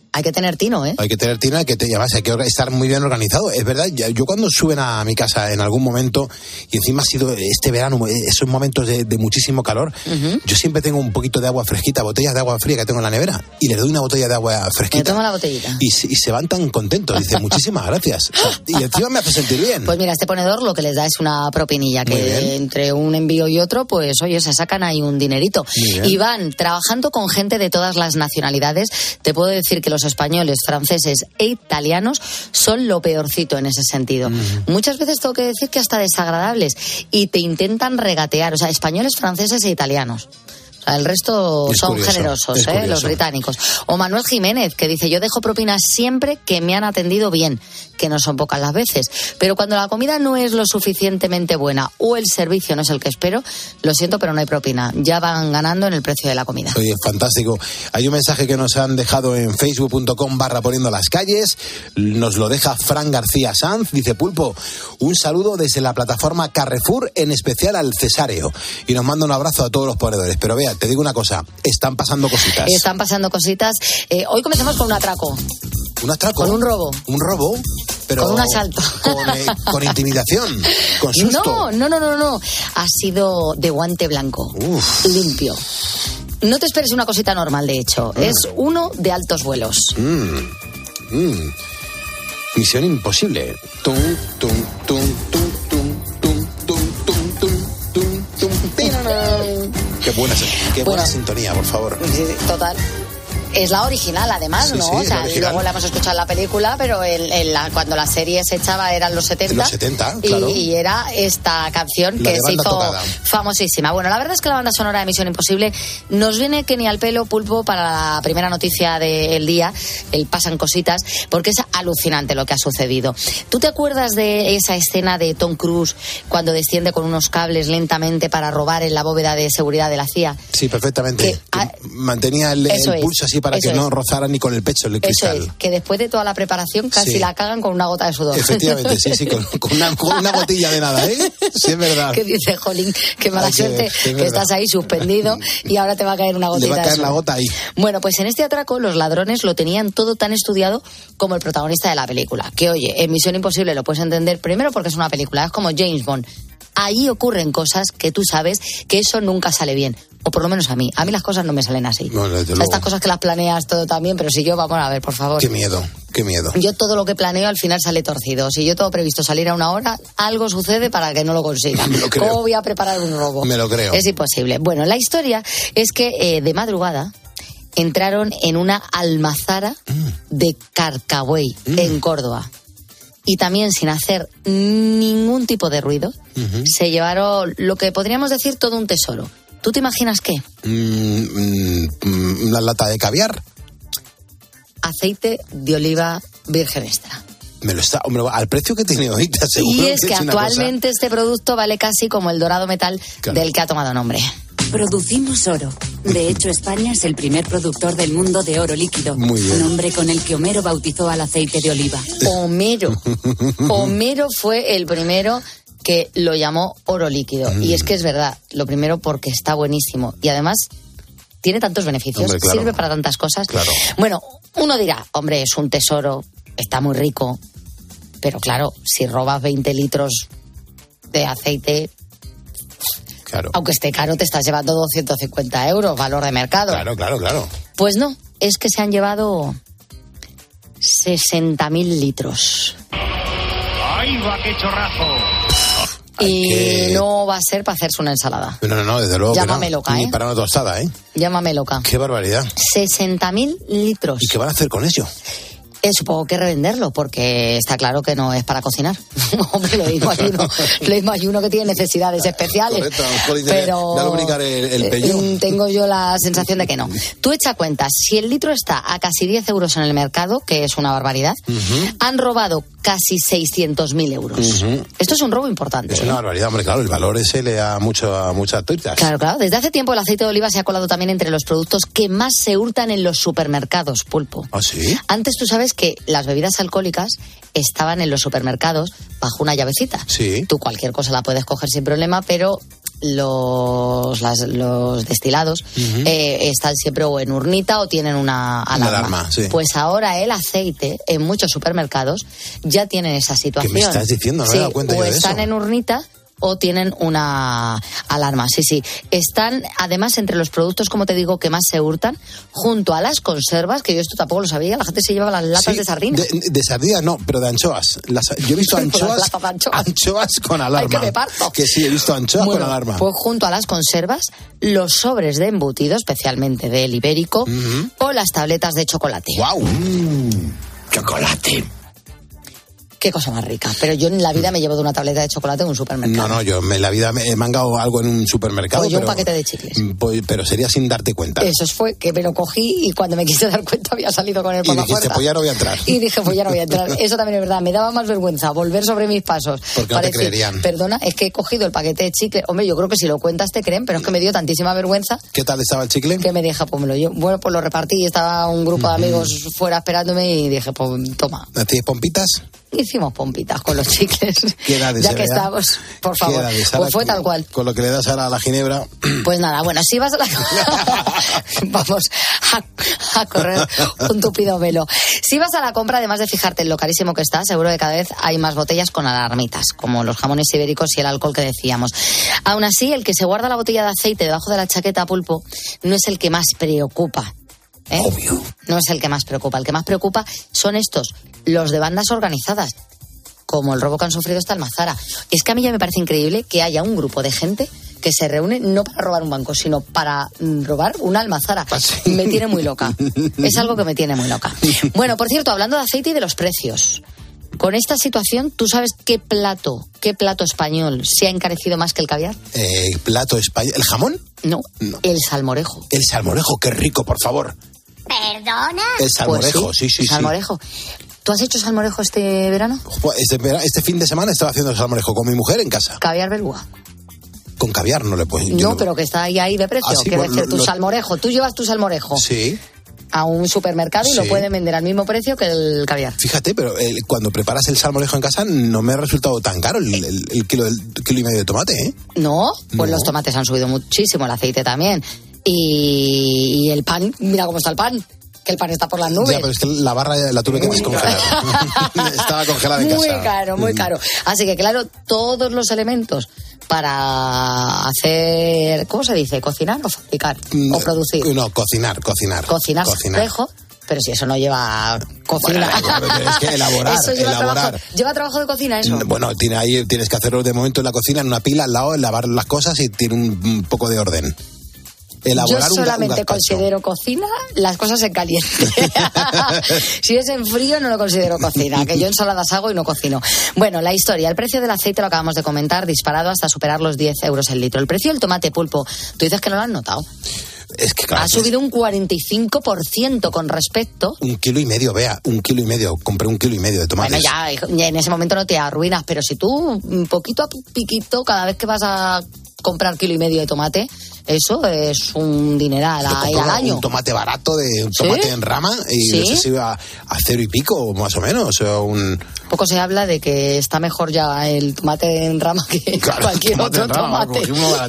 Hay que tener tino, ¿eh? Hay que tener tino, además hay que estar muy bien organizado. Es verdad, yo cuando suben a mi casa en algún momento, y encima ha sido este verano, esos momentos de muchísimo calor, yo siempre tengo un poquito de agua fresquita, botellas de agua fría que tengo en la nevera, y les doy una botella de agua fresquita. Me tomo la botellita. Y se van tan contentos, dicen, muchísimas gracias. O sea, y encima me hace sentir bien. Pues mira, este ponedor lo que les da es una propinilla, que entre un envío y otro, pues oye, se sacan ahí un dinerito. Y van trabajando con gente de todas las nacionalidades. Te puedo decir que los españoles, franceses e italianos son lo peorcito en ese sentido. Muchas veces tengo que decir que hasta desagradables, y te intentan regatear, o sea, españoles, franceses e italianos. O sea, el resto son generosos, los británicos. O Manuel Jiménez, que dice, yo dejo propinas siempre que me han atendido bien, que no son pocas las veces. Pero cuando la comida no es lo suficientemente buena o el servicio no es el que espero, lo siento, pero no hay propina. Ya van ganando en el precio de la comida. Oye, fantástico. Hay un mensaje que nos han dejado en facebook.com/poniendo las calles. Nos lo deja Fran García Sanz. Dice, Pulpo, un saludo desde la plataforma Carrefour, en especial al Cesáreo. Y nos manda un abrazo a todos los ponedores. Pero vea, te digo una cosa, están pasando cositas. Están pasando cositas. Hoy comenzamos con un atraco. ¿Un atraco? Con un robo. ¿Un robo? Pero con un asalto. Con intimidación, con susto. No. Ha sido de guante blanco. Limpio. No te esperes una cosita normal, de hecho. Es uno de altos vuelos. Misión imposible. Tum, tum, tum, tum, tum, tum, tum, tum, tum, tum, tum. Qué buena sintonía, por favor. Total. Es la original, además, ¿no? O sea, luego la hemos escuchado en la película, pero cuando la serie se echaba eran los 70. Los 70, claro. Y era esta canción que se hizo famosísima. Bueno, la verdad es que la banda sonora de Misión Imposible nos viene que ni al pelo, Pulpo, para la primera noticia del día, el Pasan Cositas, porque es alucinante lo que ha sucedido. ¿Tú te acuerdas de esa escena de Tom Cruise cuando desciende con unos cables lentamente para robar en la bóveda de seguridad de la CIA? Sí, perfectamente. Mantenía el pulso así para que no rozara ni con el pecho el cristal. Eso es, que después de toda la preparación casi la cagan con una gota de sudor. Efectivamente, sí, con una gotilla de nada, ¿eh? Sí, es verdad. Que dice, jolín, qué mala suerte, que estás ahí suspendido y ahora te va a caer una gotita de sudor. Le va a caer la gota ahí. Bueno, pues en este atraco los ladrones lo tenían todo tan estudiado como el protagonista de la película. Que oye, en Misión Imposible lo puedes entender primero porque es una película, es como James Bond. Ahí ocurren cosas que tú sabes que eso nunca sale bien. O por lo menos a mí las cosas no me salen así. No, estas cosas que las planeas todo también, pero si yo, vamos a ver, por favor. Qué miedo. Yo todo lo que planeo al final sale torcido. Si yo tengo previsto salir a una hora, algo sucede para que no lo consiga. ¿Cómo voy a preparar un robo? Me lo creo. Es imposible. Bueno, la historia es que de madrugada entraron en una almazara de Carcabuey, en Córdoba. Y también sin hacer ningún tipo de ruido, se llevaron lo que podríamos decir todo un tesoro. ¿Tú te imaginas qué? ¿Una lata de caviar? Aceite de oliva virgen extra. Hombre, al precio que tiene hoy, te aseguro. Y es que actualmente este producto vale casi como el dorado metal del que ha tomado nombre. Producimos oro. De hecho, España es el primer productor del mundo de oro líquido. Muy bien. Nombre con el que Homero bautizó al aceite de oliva. Homero fue el primero que lo llamó oro líquido. Y es que es verdad, lo primero porque está buenísimo. Y además tiene tantos beneficios, hombre, claro, sirve para tantas cosas. Claro. Bueno, uno dirá, hombre, es un tesoro, está muy rico. Pero claro, si robas 20 litros de aceite... Claro. Aunque esté caro, te estás llevando 250 euros, valor de mercado. Claro. Pues no, es que se han llevado 60.000 litros. ¡Ahí va, qué chorrazo! Y no va a ser para hacerse una ensalada. No, desde luego. Llámame loca, Ni para una tostada, ¿eh? Llámame loca. Qué barbaridad. 60.000 litros. ¿Y qué van a hacer con ello? Supongo que revenderlo, porque está claro que no es para cocinar. Hombre, lo mismo hay uno que tiene necesidades especiales. Correcto, pero ya lubricar el pellón. Tengo yo la sensación de que no. Tú echa cuenta, si el litro está a casi 10 euros en el mercado, que es una barbaridad, han robado casi 600.000 euros. Esto es un robo importante. Es una barbaridad, hombre, claro, el valor ese le da mucho a muchas tuitas. Claro. Desde hace tiempo el aceite de oliva se ha colado también entre los productos que más se hurtan en los supermercados, Pulpo. ¿Ah, sí? Antes tú sabes que las bebidas alcohólicas estaban en los supermercados bajo una llavecita. Sí. Tú cualquier cosa la puedes coger sin problema, pero los destilados están siempre o en urnita o tienen una alarma. Sí. Pues ahora el aceite en muchos supermercados ya tienen esa situación. ¿Qué me estás diciendo? No me he dado cuenta yo de eso. O están en urnita o tienen una alarma. Sí. Están, además, entre los productos, como te digo, que más se hurtan, junto a las conservas, que yo esto tampoco lo sabía, la gente se lleva las latas de sardinas. De sardinas no, pero de anchoas. Yo he visto anchoas con alarma. Ay, que me parto. Que sí, he visto anchoas con alarma. Pues junto a las conservas, los sobres de embutido, especialmente del ibérico, o las tabletas de chocolate. ¡Guau! Chocolate. Qué cosa más rica. Pero yo en la vida me llevo de una tableta de chocolate en un supermercado. No, yo en la vida me he mangado algo en un supermercado. O yo un paquete de chicles. Pero sería sin darte cuenta. Eso fue que me lo cogí y cuando me quise dar cuenta había salido con él por la puerta. Y dijiste, pues ya no voy a entrar. Y dije, pues ya no voy a entrar. Eso también es verdad. Me daba más vergüenza volver sobre mis pasos. Porque no te creerían. Perdona, es que he cogido el paquete de chicles. Hombre, yo creo que si lo cuentas te creen, pero es que me dio tantísima vergüenza. ¿Qué tal estaba el chicle? Que me dije, pues me lo llevo. Bueno, pues lo repartí y estaba un grupo de amigos fuera esperándome y dije, pues toma. ¿Tienes pompitas? Hicimos pompitas con los chicles. ¿Qué edades ya que estamos, por favor. Pues fue tal cual. Con lo que le das ahora a la ginebra. Pues nada, bueno, si vas a la... Vamos a correr un tupido velo. Si vas a la compra, además de fijarte en lo carísimo que está, seguro que cada vez hay más botellas con alarmitas, como los jamones ibéricos y el alcohol que decíamos. Aún así, el que se guarda la botella de aceite debajo de la chaqueta, Pulpo, no es el que más preocupa. Obvio. No es el que más preocupa. El que más preocupa son estos, los de bandas organizadas, como el robo que han sufrido esta Almazara. Es que a mí ya me parece increíble que haya un grupo de gente que se reúne no para robar un banco, sino para robar una Almazara. ¿Sí? Me tiene muy loca. Es algo que me tiene muy loca. Bueno, por cierto, hablando de aceite y de los precios, con esta situación, ¿tú sabes qué plato español se ha encarecido más que el caviar? ¿Plato español? ¿El jamón? No, el salmorejo. El salmorejo, qué rico, por favor. ¿Perdona? El salmorejo, pues sí. Salmorejo. ¿Tú has hecho salmorejo este verano? Este fin de semana estaba haciendo salmorejo con mi mujer en casa. Caviar beluga. Con caviar no le puedes... No, pero que está ahí de precio. Sí, quiero decir, tu salmorejo. Tú llevas tu salmorejo. Sí. A un supermercado y lo pueden vender al mismo precio que el caviar. Fíjate, pero cuando preparas el salmorejo en casa no me ha resultado tan caro el kilo y medio de tomate, ¿eh? No, pues los tomates han subido muchísimo, el aceite también. Y el pan, mira cómo está el pan. Que el pan está por las nubes. Ya, pero es que la barra la tuve que descongelar. Estaba congelada en casa. Muy caro, muy caro. Así que, claro, todos los elementos para hacer, ¿cómo se dice? ¿Cocinar o fabricar? ¿O producir? No, cocinar. Cocinar. Salmorejo, pero si eso no lleva cocina. Bueno, tienes que elaborar. Eso lleva trabajo de cocina, eso. Bueno, tienes que hacerlo de momento en la cocina, en una pila al lado, lavar las cosas y tiene un poco de orden. Elaborar yo solamente considero cocina las cosas en caliente. Si es en frío no lo considero cocina, que yo ensaladas hago y no cocino. Bueno, la historia, el precio del aceite lo acabamos de comentar, disparado hasta superar los 10 euros el litro. El precio del tomate, Pulpo, tú dices que no lo has notado. Es que claro, ha subido un 45% con respecto. 1,5 kilos, Bea, 1,5 kilos. Compré 1,5 kilos de tomates. Bueno, ya en ese momento no te arruinas, pero si tú, poquito a poquito, cada vez que vas a comprar 1,5 kilos de tomate, eso es un dineral al año. Un tomate barato, un tomate en rama, y no sé si va a 0 y pico, más o menos. Poco se habla de que está mejor ya el tomate en rama que cualquier otro tomate.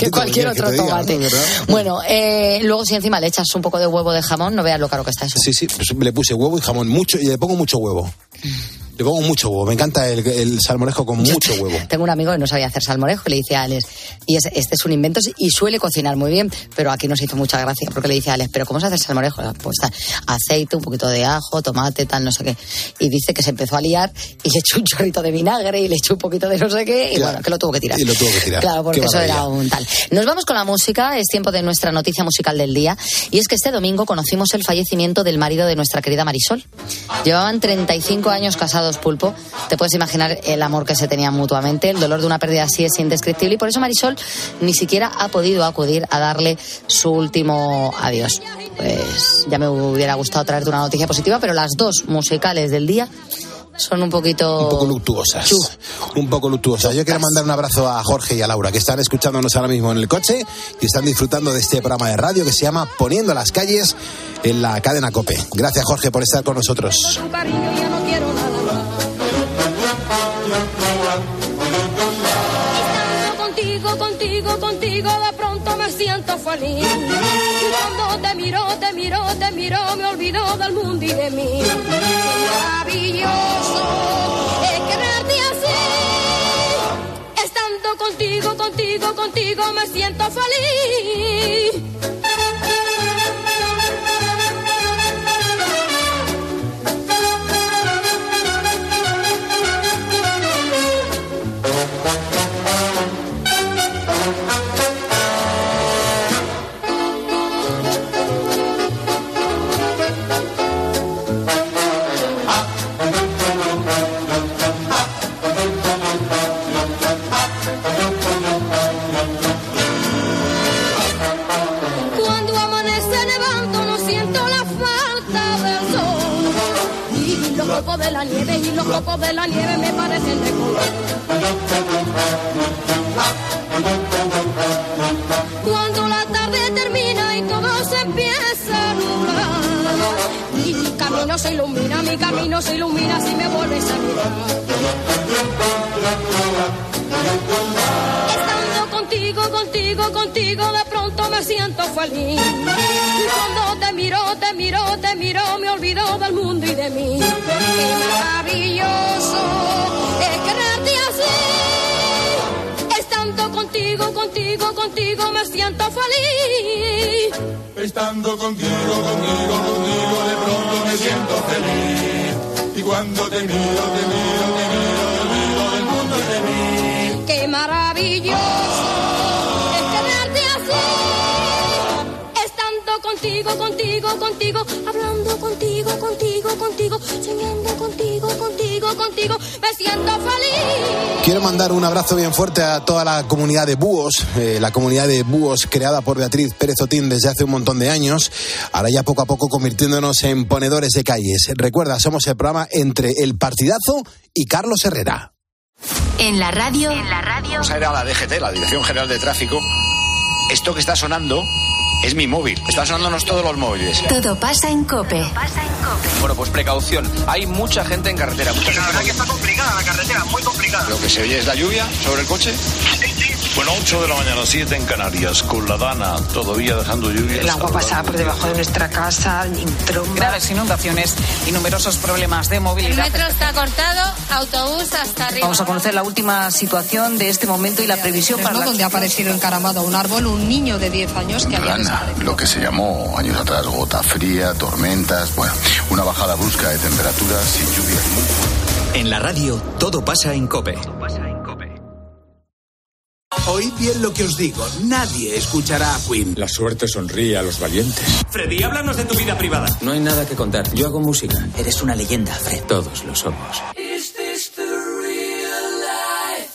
Bueno, luego si encima le echas un poco de huevo de jamón, no veas lo caro que está eso. Sí, pues le puse huevo y jamón, mucho, y le pongo mucho huevo. Le pongo mucho huevo, me encanta el salmorejo con mucho huevo. Tengo un amigo que no sabía hacer salmorejo y le dice a Alex, y este es un invento y suele cocinar muy bien, pero aquí nos hizo mucha gracia porque le dice a Alex, ¿pero cómo se hace el salmorejo? Pues aceite, un poquito de ajo, tomate, tal, no sé qué. Y dice que se empezó a liar y le echó un chorrito de vinagre y le echó un poquito de no sé qué y bueno, que lo tuvo que tirar. Y lo tuvo que tirar. Claro, porque eso era un tal. Nos vamos con la música, es tiempo de nuestra noticia musical del día y es que este domingo conocimos el fallecimiento del marido de nuestra querida Marisol. Llevaban 35 años casados, Pulpo. Te puedes imaginar el amor que se tenían mutuamente. El dolor de una pérdida así es indescriptible y por eso Marisol ni siquiera ha podido acudir a darle su último adiós. Pues ya me hubiera gustado traerte una noticia positiva, pero las dos musicales del día son un poco luctuosas. Un poco luctuosas. Yo quiero mandar un abrazo a Jorge y a Laura, que están escuchándonos ahora mismo en el coche y están disfrutando de este programa de radio que se llama Poniendo las calles en la cadena COPE. Gracias, Jorge, por estar con nosotros. Contigo, contigo, contigo de pronto me siento feliz. Cuando te miro, te miro, te miro, me olvido del mundo y de mí. Qué maravilloso es quererte así. Estando contigo, contigo, contigo me siento feliz. De la nieve y los copos de la nieve me parecen de color. Cuando la tarde termina y todo se empieza a nublar, mi camino se ilumina, mi camino se ilumina si me vuelves a mirar. Estando contigo, contigo, contigo de pronto me siento feliz. Cuando te miro, te miro, te miro, me olvido del mundo y de mí. Qué maravilloso es quererte así. Estando contigo, contigo, contigo me siento feliz. Estando contigo, contigo, contigo de pronto me siento feliz. Y cuando te miro, te miro, te miro, me olvido del mundo y de mí. Qué maravilloso es quererte así. Contigo, contigo, contigo, hablando contigo, contigo, contigo, soñando contigo, contigo, contigo, me siento feliz. Quiero mandar un abrazo bien fuerte a toda la comunidad de búhos, la comunidad de búhos creada por Beatriz Pérez Otín desde hace un montón de años, ahora ya poco a poco convirtiéndonos en ponedores de calles. Recuerda, somos el programa entre El Partidazo y Carlos Herrera. En la radio. Vamos a ir a la DGT, la Dirección General de Tráfico. Esto que está sonando es mi móvil. Están sonándonos todos los móviles. Todo pasa en COPE. Bueno, pues precaución. Hay mucha gente en carretera. La verdad que está complicada la carretera, muy complicada. Lo que se oye es la lluvia sobre el coche. Bueno, 8 de la mañana, 7 en Canarias, con la Dana todavía dejando lluvia. El agua pasa por debajo de nuestra casa, graves inundaciones y numerosos problemas de movilidad. El metro está cortado, autobús hasta arriba. Vamos a conocer la última situación de este momento y la previsión para donde ha aparecido encaramado a un árbol un niño de 10 años que había desaparecido. Lo que se llamó años atrás gota fría, tormentas, bueno, una bajada brusca de temperaturas sin lluvias muy fuertes. En la radio, todo pasa en COPE. Oíd bien lo que os digo, nadie escuchará a Queen. La suerte sonríe a los valientes. Freddy, háblanos de tu vida privada. No hay nada que contar, yo hago música. Eres una leyenda, Fred. Todos lo somos. Is this the real life?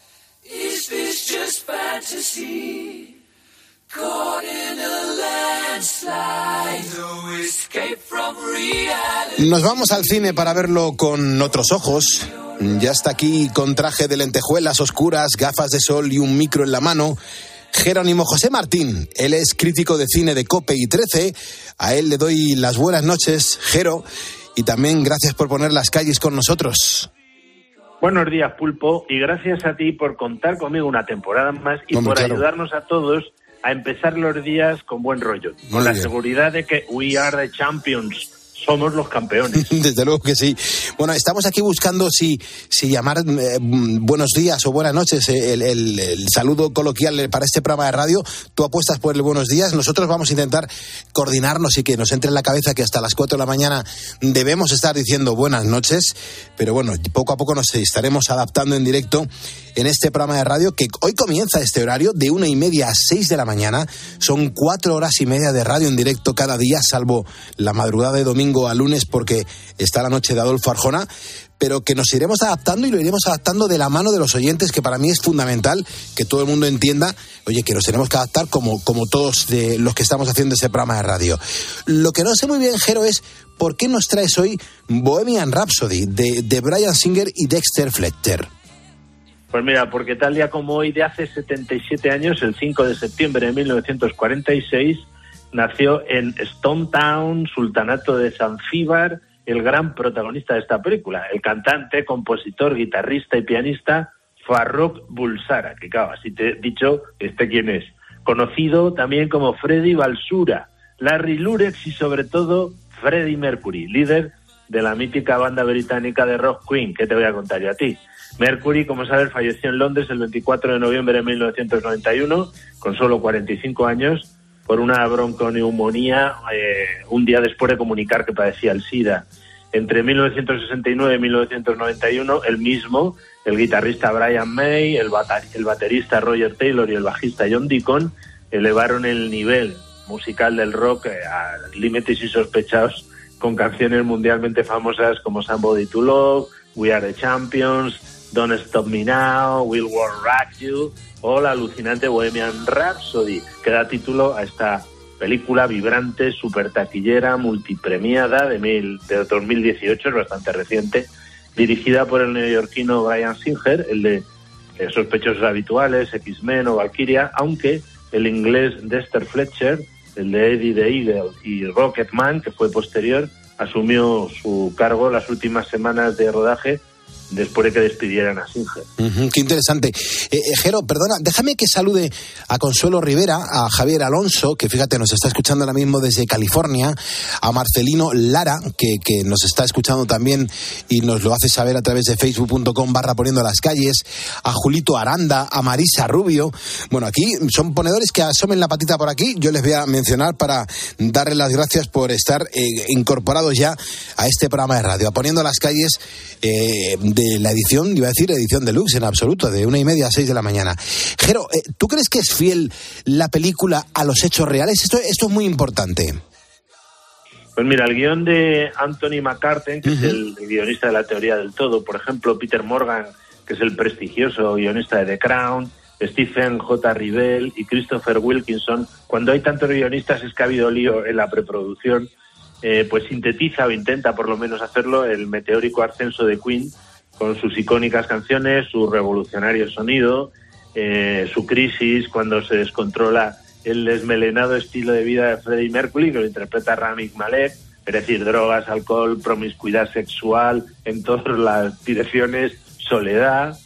Is this just fantasy? Caught in a landslide, no escape from reality. Nos vamos al cine para verlo con otros ojos. Ya está aquí con traje de lentejuelas oscuras, gafas de sol y un micro en la mano, Jerónimo José Martín. Él es crítico de cine de COPE y 13. A él le doy las buenas noches, Jero, y también gracias por poner las calles con nosotros. Buenos días, Pulpo, y gracias a ti por contar conmigo una temporada más y por ayudarnos a todos a empezar los días con buen rollo, con la seguridad de que we are the champions. Somos los campeones. Desde luego que sí. Bueno, estamos aquí buscando si llamar buenos días o buenas noches, el saludo coloquial para este programa de radio. Tú apuestas por el buenos días. Nosotros vamos a intentar coordinarnos y que nos entre en la cabeza que hasta las 4 de la mañana debemos estar diciendo buenas noches. Pero bueno, poco a poco nos estaremos adaptando en directo en este programa de radio que hoy comienza este horario de 1:30 a 6 de la mañana. Son 4 horas y media de radio en directo cada día, salvo la madrugada de domingo a lunes porque está la noche de Adolfo Arjona, pero que nos iremos adaptando y lo iremos adaptando de la mano de los oyentes, que para mí es fundamental que todo el mundo entienda, oye, que nos tenemos que adaptar como todos de los que estamos haciendo ese programa de radio. Lo que no sé muy bien, Jero, es por qué nos traes hoy Bohemian Rhapsody de Bryan Singer y Dexter Fletcher. Pues mira, porque tal día como hoy de hace 77 años, el 5 de septiembre de 1946, nació en Stone Town, Sultanato de Zanzíbar, el gran protagonista de esta película, el cantante, compositor, guitarrista y pianista Farrokh Bulsara, que claro, así te he dicho, quién es. Conocido también como Freddie Balsura, Larry Lurex y sobre todo Freddie Mercury, líder de la mítica banda británica de rock Queen. ¿Qué te voy a contar yo a ti? Mercury, como sabes, falleció en Londres el 24 de noviembre de 1991, con solo 45 años, por una bronconeumonía, un día después de comunicar que padecía el SIDA. Entre 1969 y 1991, él mismo, el guitarrista Brian May, el baterista Roger Taylor y el bajista John Deacon elevaron el nivel musical del rock a límites insospechados con canciones mundialmente famosas como Somebody to Love, We Are the Champions, Don't Stop Me Now, We'll Rock You o la alucinante Bohemian Rhapsody, que da título a esta película vibrante, super taquillera, multipremiada de 2018, es bastante reciente, dirigida por el neoyorquino Bryan Singer, el de Sospechosos Habituales, X-Men o Valkyria, aunque el inglés Dexter Fletcher, el de Eddie the Eagle y Rocketman, que fue posterior, asumió su cargo las últimas semanas de rodaje después de que despidieran a Singer. Qué interesante. Jero, perdona, déjame que salude a Consuelo Rivera, a Javier Alonso, que fíjate, nos está escuchando ahora mismo desde California, a Marcelino Lara, que nos está escuchando también y nos lo hace saber a través de facebook.com/poniendo las calles, a Julito Aranda, a Marisa Rubio. Bueno, aquí son ponedores que asomen la patita por aquí. Yo les voy a mencionar para darles las gracias por estar incorporados ya a este programa de radio, a Poniendo las calles, de la edición, iba a decir edición deluxe en absoluto, de 1:30 a 6 de la mañana. Jero, ¿tú crees que es fiel la película a los hechos reales? Esto es muy importante. Pues mira, el guión de Anthony McCarten, que es el guionista de La teoría del todo, por ejemplo, Peter Morgan, que es el prestigioso guionista de The Crown, Stephen J. Rivell y Christopher Wilkinson, cuando hay tantos guionistas es que ha habido lío en la preproducción, pues sintetiza o intenta por lo menos hacerlo el meteórico ascenso de Queen con sus icónicas canciones, su revolucionario sonido, su crisis cuando se descontrola el desmelenado estilo de vida de Freddie Mercury, que lo interpreta Rami Malek, es decir, drogas, alcohol, promiscuidad sexual en todas las direcciones, soledad,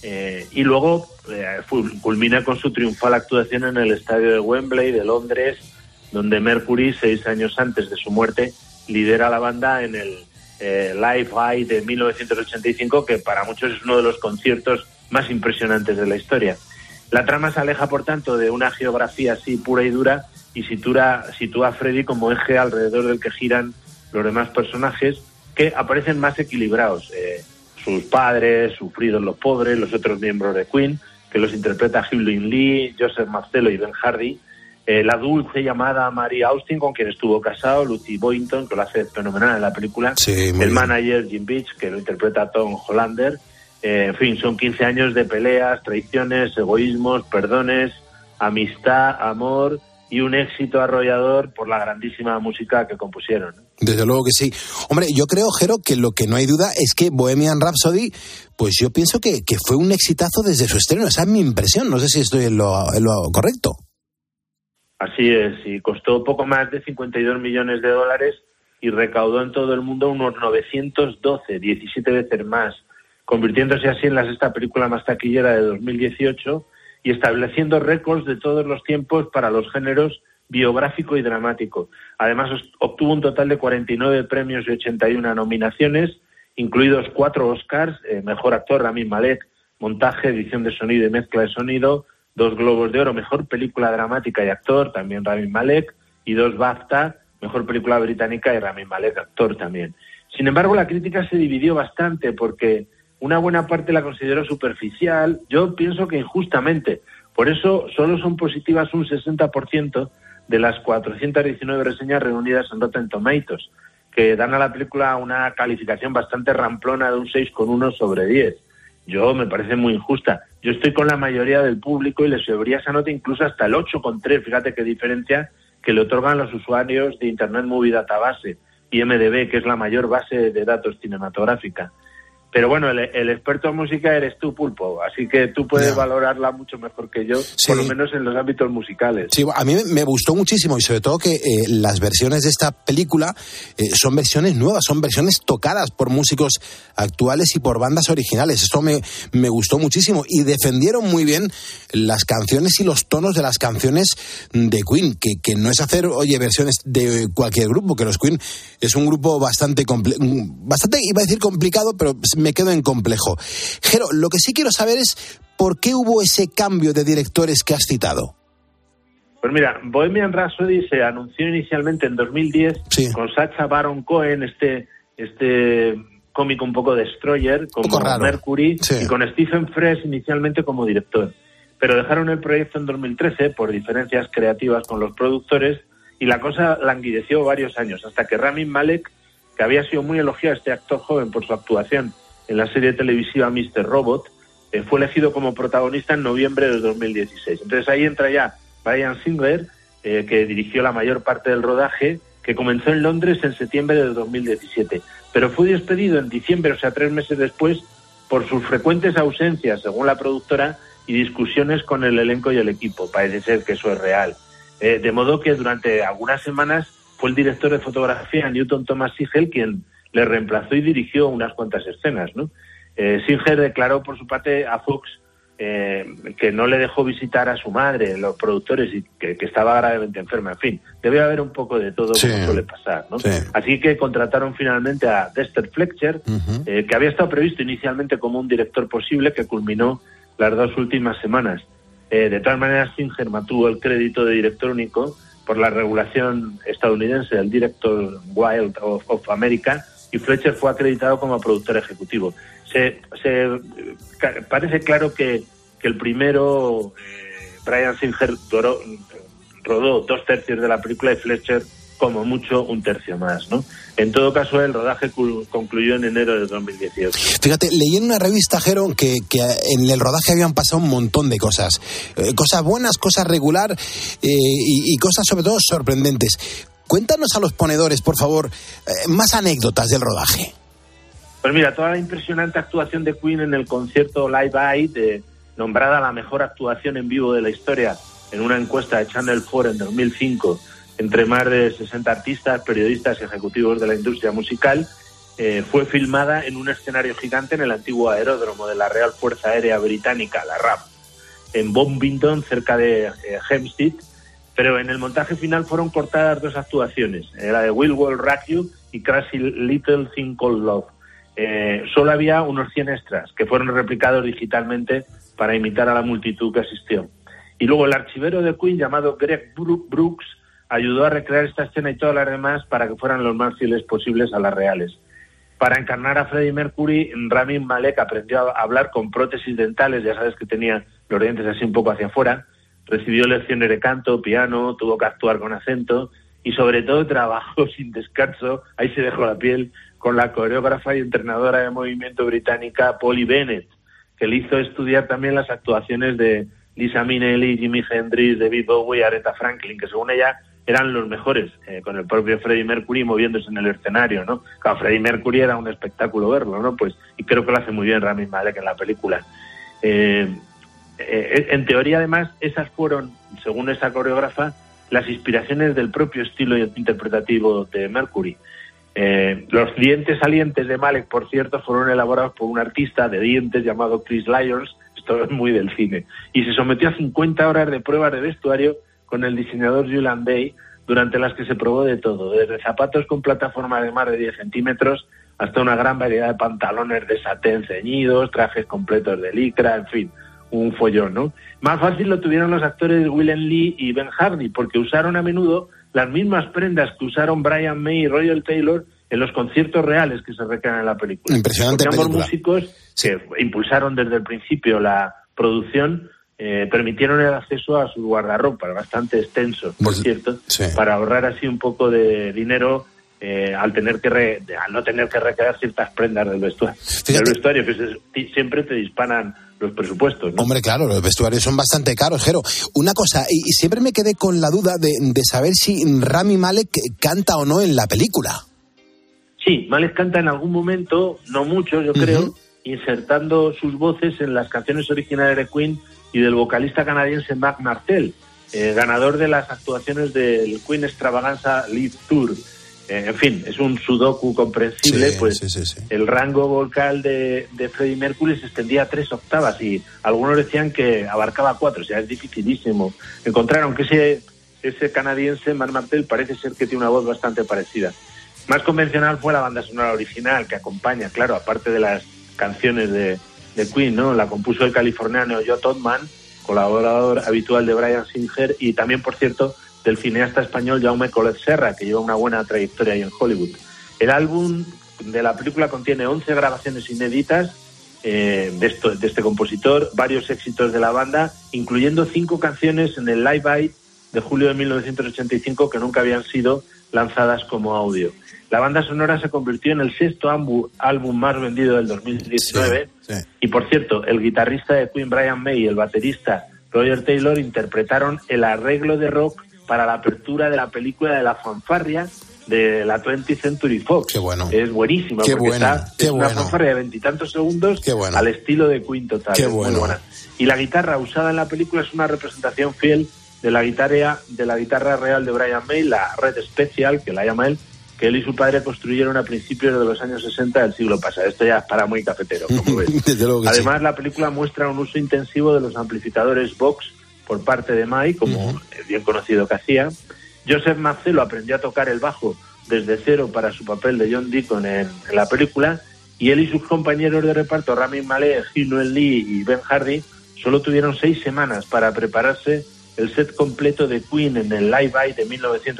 y luego culmina con su triunfal actuación en el estadio de Wembley de Londres, donde Mercury, 6 años antes de su muerte, lidera a la banda en el Live Aid de 1985, que para muchos es uno de los conciertos más impresionantes de la historia. La trama se aleja, por tanto, de una geografía así pura y dura y sitúa a Freddie como eje alrededor del que giran los demás personajes, que aparecen más equilibrados. Sus padres, sufridos los pobres, los otros miembros de Queen, que los interpreta Hugh Lee, Joseph Marcello y Ben Hardy, la dulce llamada Mary Austin, con quien estuvo casado, Lucy Boynton, que lo hace fenomenal en la película, el manager Jim Beach, que lo interpreta Tom Hollander. En fin, son 15 años de peleas, traiciones, egoísmos, perdones, amistad, amor y un éxito arrollador por la grandísima música que compusieron. Desde luego que sí. Hombre, yo creo, Jero, que lo que no hay duda es que Bohemian Rhapsody, pues yo pienso que fue un exitazo desde su estreno. Esa es mi impresión. No sé si estoy en lo correcto. Así es, y costó poco más de $52 millones y recaudó en todo el mundo unos 912, 17 veces más, convirtiéndose así en la sexta película más taquillera de 2018 y estableciendo récords de todos los tiempos para los géneros biográfico y dramático. Además, obtuvo un total de 49 premios y 81 nominaciones, incluidos 4 Oscars, Mejor Actor Rami Malek, Montaje, Edición de Sonido y Mezcla de Sonido, 2 Globos de Oro, Mejor Película Dramática y Actor, también Rami Malek, y 2 BAFTA, Mejor Película Británica y Rami Malek, Actor también. Sin embargo, la crítica se dividió bastante porque una buena parte la consideró superficial, yo pienso que injustamente. Por eso solo son positivas un 60% de las 419 reseñas reunidas en Rotten Tomatoes, que dan a la película una calificación bastante ramplona de un 6,1 sobre 10. Yo me parece muy injusta. Yo estoy con la mayoría del público y le subiría esa nota incluso hasta el 8,3. Fíjate qué diferencia que le otorgan los usuarios de Internet Movie Database, IMDb, que es la mayor base de datos cinematográfica. Pero bueno, el experto en música eres tú, Pulpo, así que tú puedes valorarla mucho mejor que yo, por lo menos en los ámbitos musicales. Sí, a mí me gustó muchísimo y sobre todo que las versiones de esta película son versiones nuevas, son versiones tocadas por músicos actuales y por bandas originales. Esto me gustó muchísimo y defendieron muy bien las canciones y los tonos de las canciones de Queen, que no es hacer, versiones de cualquier grupo, que los Queen es un grupo bastante, iba a decir complicado, pero me quedo en complejo. Jero, lo que sí quiero saber es por qué hubo ese cambio de directores que has citado. Pues mira, Bohemian Rhapsody se anunció inicialmente en 2010 con Sacha Baron Cohen, este cómico un poco destroyer, como Mercury, y con Stephen Fresh inicialmente como director. Pero dejaron el proyecto en 2013 por diferencias creativas con los productores y la cosa languideció varios años, hasta que Rami Malek, que había sido muy elogiado este actor joven por su actuación en la serie televisiva Mr. Robot, fue elegido como protagonista en noviembre de 2016. Entonces ahí entra ya Bryan Singer, que dirigió la mayor parte del rodaje, que comenzó en Londres en septiembre de 2017, pero fue despedido en diciembre, o sea, 3 meses después, por sus frecuentes ausencias, según la productora, y discusiones con el elenco y el equipo. Parece ser que eso es real. De modo que durante algunas semanas fue el director de fotografía, Newton Thomas Sigel, quien le reemplazó y dirigió unas cuantas escenas, ¿no? Singer declaró por su parte a Fox que no le dejó visitar a su madre, los productores, y que estaba gravemente enferma. En fin, debe haber un poco de todo, como suele pasar, ¿no? Sí. Así que contrataron finalmente a Dexter Fletcher, que había estado previsto inicialmente como un director posible, que culminó las 2 últimas semanas. De todas maneras, Singer mantuvo el crédito de director único por la regulación estadounidense del Director Guild of America, y Fletcher fue acreditado como productor ejecutivo. Parece claro que el primero, Bryan Singer, rodó 2/3 de la película y Fletcher como mucho 1/3 más, ¿no? En todo caso, el rodaje concluyó en enero de 2018. Fíjate, leí en una revista, Jero, que en el rodaje habían pasado un montón de cosas. Cosas buenas, cosas regular y cosas sobre todo sorprendentes. Cuéntanos a los ponedores, por favor, más anécdotas del rodaje. Pues mira, toda la impresionante actuación de Queen en el concierto Live Aid, nombrada la mejor actuación en vivo de la historia en una encuesta de Channel 4 en 2005, entre más de 60 artistas, periodistas y ejecutivos de la industria musical, fue filmada en un escenario gigante en el antiguo aeródromo de la Real Fuerza Aérea Británica, la RAF, en Bombington, cerca de Hampstead. Pero en el montaje final fueron cortadas 2 actuaciones, la de Will Will Rock You y Crazy Little Thing Called Love. Solo había unos 100 extras que fueron replicados digitalmente para imitar a la multitud que asistió. Y luego el archivero de Queen, llamado Greg Brooks, ayudó a recrear esta escena y todas las demás para que fueran los más fieles posibles a las reales. Para encarnar a Freddie Mercury, Rami Malek aprendió a hablar con prótesis dentales, ya sabes que tenía los dientes así un poco hacia afuera, recibió lecciones de canto, piano, tuvo que actuar con acento y sobre todo trabajó sin descanso, ahí se dejó la piel, con la coreógrafa y entrenadora de movimiento británica Polly Bennett, que le hizo estudiar también las actuaciones de Lisa Minnelli, Jimi Hendrix, David Bowie y Aretha Franklin, que según ella eran los mejores, con el propio Freddie Mercury moviéndose en el escenario, ¿no? Claro, Freddie Mercury era un espectáculo verlo, ¿no? Pues, y creo que lo hace muy bien Rami Malek en la película. En teoría, además, esas fueron, según esa coreógrafa, las inspiraciones del propio estilo interpretativo de Mercury. Los dientes salientes de Malek, por cierto, fueron elaborados por un artista de dientes llamado Chris Lyons, esto es muy del cine, y se sometió a 50 horas de pruebas de vestuario con el diseñador Julian Day, durante las que se probó de todo, desde zapatos con plataforma de más de 10 centímetros hasta una gran variedad de pantalones de satén ceñidos, trajes completos de licra, en fin, un follón, ¿no? Más fácil lo tuvieron los actores Willem Lee y Ben Hardy, porque usaron a menudo las mismas prendas que usaron Brian May y Royal Taylor en los conciertos reales que se recrean en la película. Impresionante porque ambos película. Músicos que impulsaron desde el principio la producción permitieron el acceso a sus guardarropas, bastante extensos, por cierto, para ahorrar así un poco de dinero al no tener que recrear ciertas prendas del vestuario, que siempre te disparan los presupuestos, ¿no? Hombre, claro, los vestuarios son bastante caros, Jero. Una cosa, y siempre me quedé con la duda de saber si Rami Malek canta o no en la película. Sí, Males canta en algún momento, no mucho, yo creo, insertando sus voces en las canciones originales de Queen y del vocalista canadiense Mark Martel, ganador de las actuaciones del Queen Extravaganza Live Tour. En fin, es un sudoku comprensible, el rango vocal de Freddie Mercury se extendía a 3 octavas y algunos decían que abarcaba 4, o sea, es dificilísimo encontrar, aunque ese canadiense, Mark Martel, parece ser que tiene una voz bastante parecida. Más convencional fue la banda sonora original, que acompaña, claro, aparte de las canciones de Queen, ¿no? La compuso el californiano Joe Todman, colaborador habitual de Bryan Singer, y también, por cierto, del cineasta español Jaume Collet Serra, que lleva una buena trayectoria ahí en Hollywood. El álbum de la película contiene 11 grabaciones inéditas de este compositor, varios éxitos de la banda, incluyendo 5 canciones en el Live Aid de julio de 1985 que nunca habían sido lanzadas como audio. La banda sonora se convirtió en el 6º álbum más vendido del 2019 y, por cierto, el guitarrista de Queen Brian May y el baterista Roger Taylor interpretaron el arreglo de rock para la apertura de la película de la fanfarria de la 20th Century Fox. Qué bueno. Es buenísima porque es una fanfarria de 20 y tantos segundos al estilo de Queen total. Qué es muy buena. Y la guitarra usada en la película es una representación fiel de la guitarra real de Brian May, la Red Special, que la llama él, que él y su padre construyeron a principios de los años 60 del siglo pasado. Esto ya es para muy cafetero, como ves. Además, la película muestra un uso intensivo de los amplificadores Vox por parte de May, como es bien conocido que hacía. Joseph Mazzello aprendió a tocar el bajo desde cero para su papel de John Deacon en la película, y él y sus compañeros de reparto, Rami Malek, Hugh Noel Lee y Ben Hardy, solo tuvieron 6 semanas para prepararse el set completo de Queen en el Live Aid de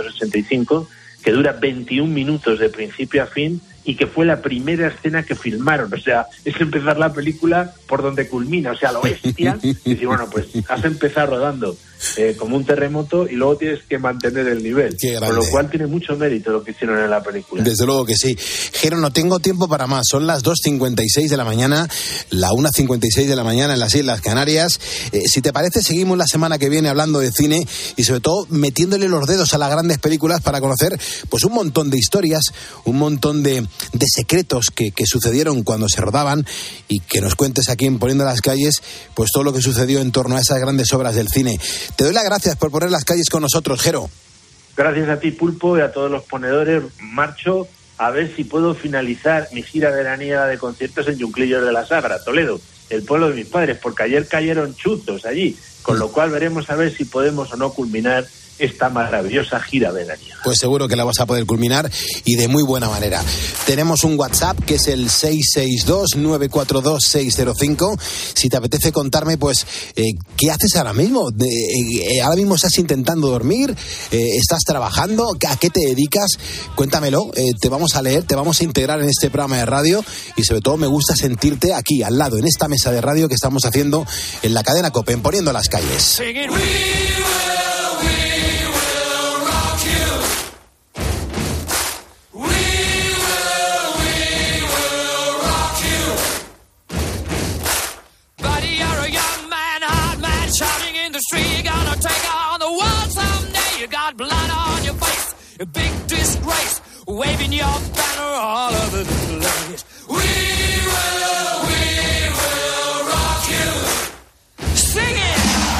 1985, que dura 21 minutos de principio a fin y que fue la primera escena que filmaron. O sea, es empezar la película por donde culmina, o sea, lo bestia. Y decir, bueno, pues has empezado rodando como un terremoto y luego tienes que mantener el nivel. Con lo cual tiene mucho mérito lo que hicieron en la película. Desde luego que sí. Jero, no tengo tiempo para más. Son las 2:56 de la mañana, la 1:56 de la mañana en las Islas Canarias. Si te parece, seguimos la semana que viene hablando de cine y sobre todo metiéndole los dedos a las grandes películas para conocer pues un montón de historias, un montón de secretos que sucedieron cuando se rodaban, y que nos cuentes aquí en Poniendo las Calles pues todo lo que sucedió en torno a esas grandes obras del cine. Te doy las gracias por poner las calles con nosotros, Jero. Gracias a ti, Pulpo, y a todos los ponedores. Marcho a ver si puedo finalizar mi gira veraniega de conciertos en Yunclillos de la Sagra, Toledo, el pueblo de mis padres, porque ayer cayeron chuzos allí, con lo cual veremos a ver si podemos o no culminar esta maravillosa gira veraniega. Pues seguro que la vas a poder culminar, y de muy buena manera. Tenemos un WhatsApp que es el 662-942-605. Si te apetece contarme, pues, ¿qué haces ahora mismo? ¿Ahora mismo estás intentando dormir? ¿Estás trabajando? ¿A qué te dedicas? Cuéntamelo. Te vamos a leer, te vamos a integrar en este programa de radio, y sobre todo me gusta sentirte aquí, al lado, en esta mesa de radio que estamos haciendo en la cadena COPE, en Poniendo las Calles. Big disgrace, waving your banner all over the place. We will rock you. Sing it!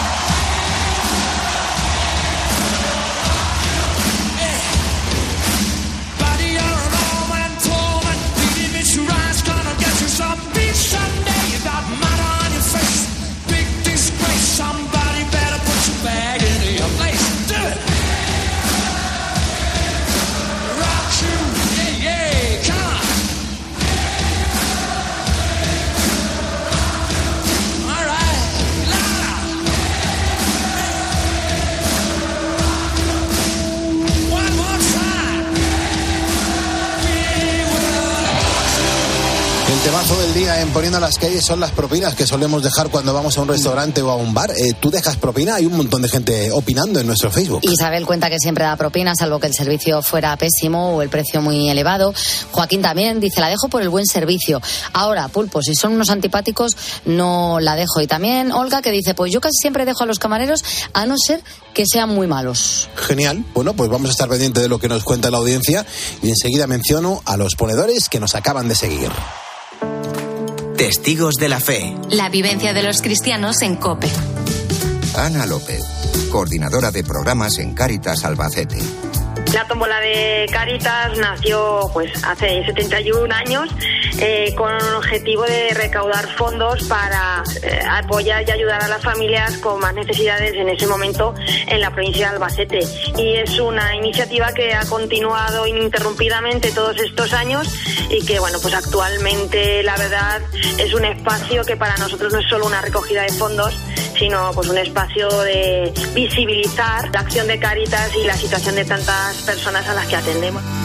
Buddy, you're an old man, tall man, beating at your eyes, gonna get you some beat someday. You got mud on your face, big disgrace. Somebody better put your bag into your place. Do it! del día en Poniendo las Calles son las propinas que solemos dejar cuando vamos a un restaurante o a un bar. ¿Tú dejas propina? Hay un montón de gente opinando en nuestro Facebook. Isabel cuenta que siempre da propina, salvo que el servicio fuera pésimo o el precio muy elevado. Joaquín también dice, la dejo por el buen servicio. Ahora, Pulpo, si son unos antipáticos, no la dejo. Y también Olga, que dice, pues yo casi siempre dejo a los camareros, a no ser que sean muy malos. Genial. Bueno, pues vamos a estar pendientes de lo que nos cuenta la audiencia y enseguida menciono a los ponedores que nos acaban de seguir. Testigos de la fe. La vivencia de los cristianos en COPE. Ana López, coordinadora de programas en Cáritas Albacete. La tómbola de Cáritas nació pues hace 71 años con el objetivo de recaudar fondos para apoyar y ayudar a las familias con más necesidades en ese momento en la provincia de Albacete. Y es una iniciativa que ha continuado ininterrumpidamente todos estos años y que, bueno, pues actualmente la verdad es un espacio que para nosotros no es solo una recogida de fondos, sino pues un espacio de visibilizar la acción de Cáritas y la situación de tantas personas a las que atendemos.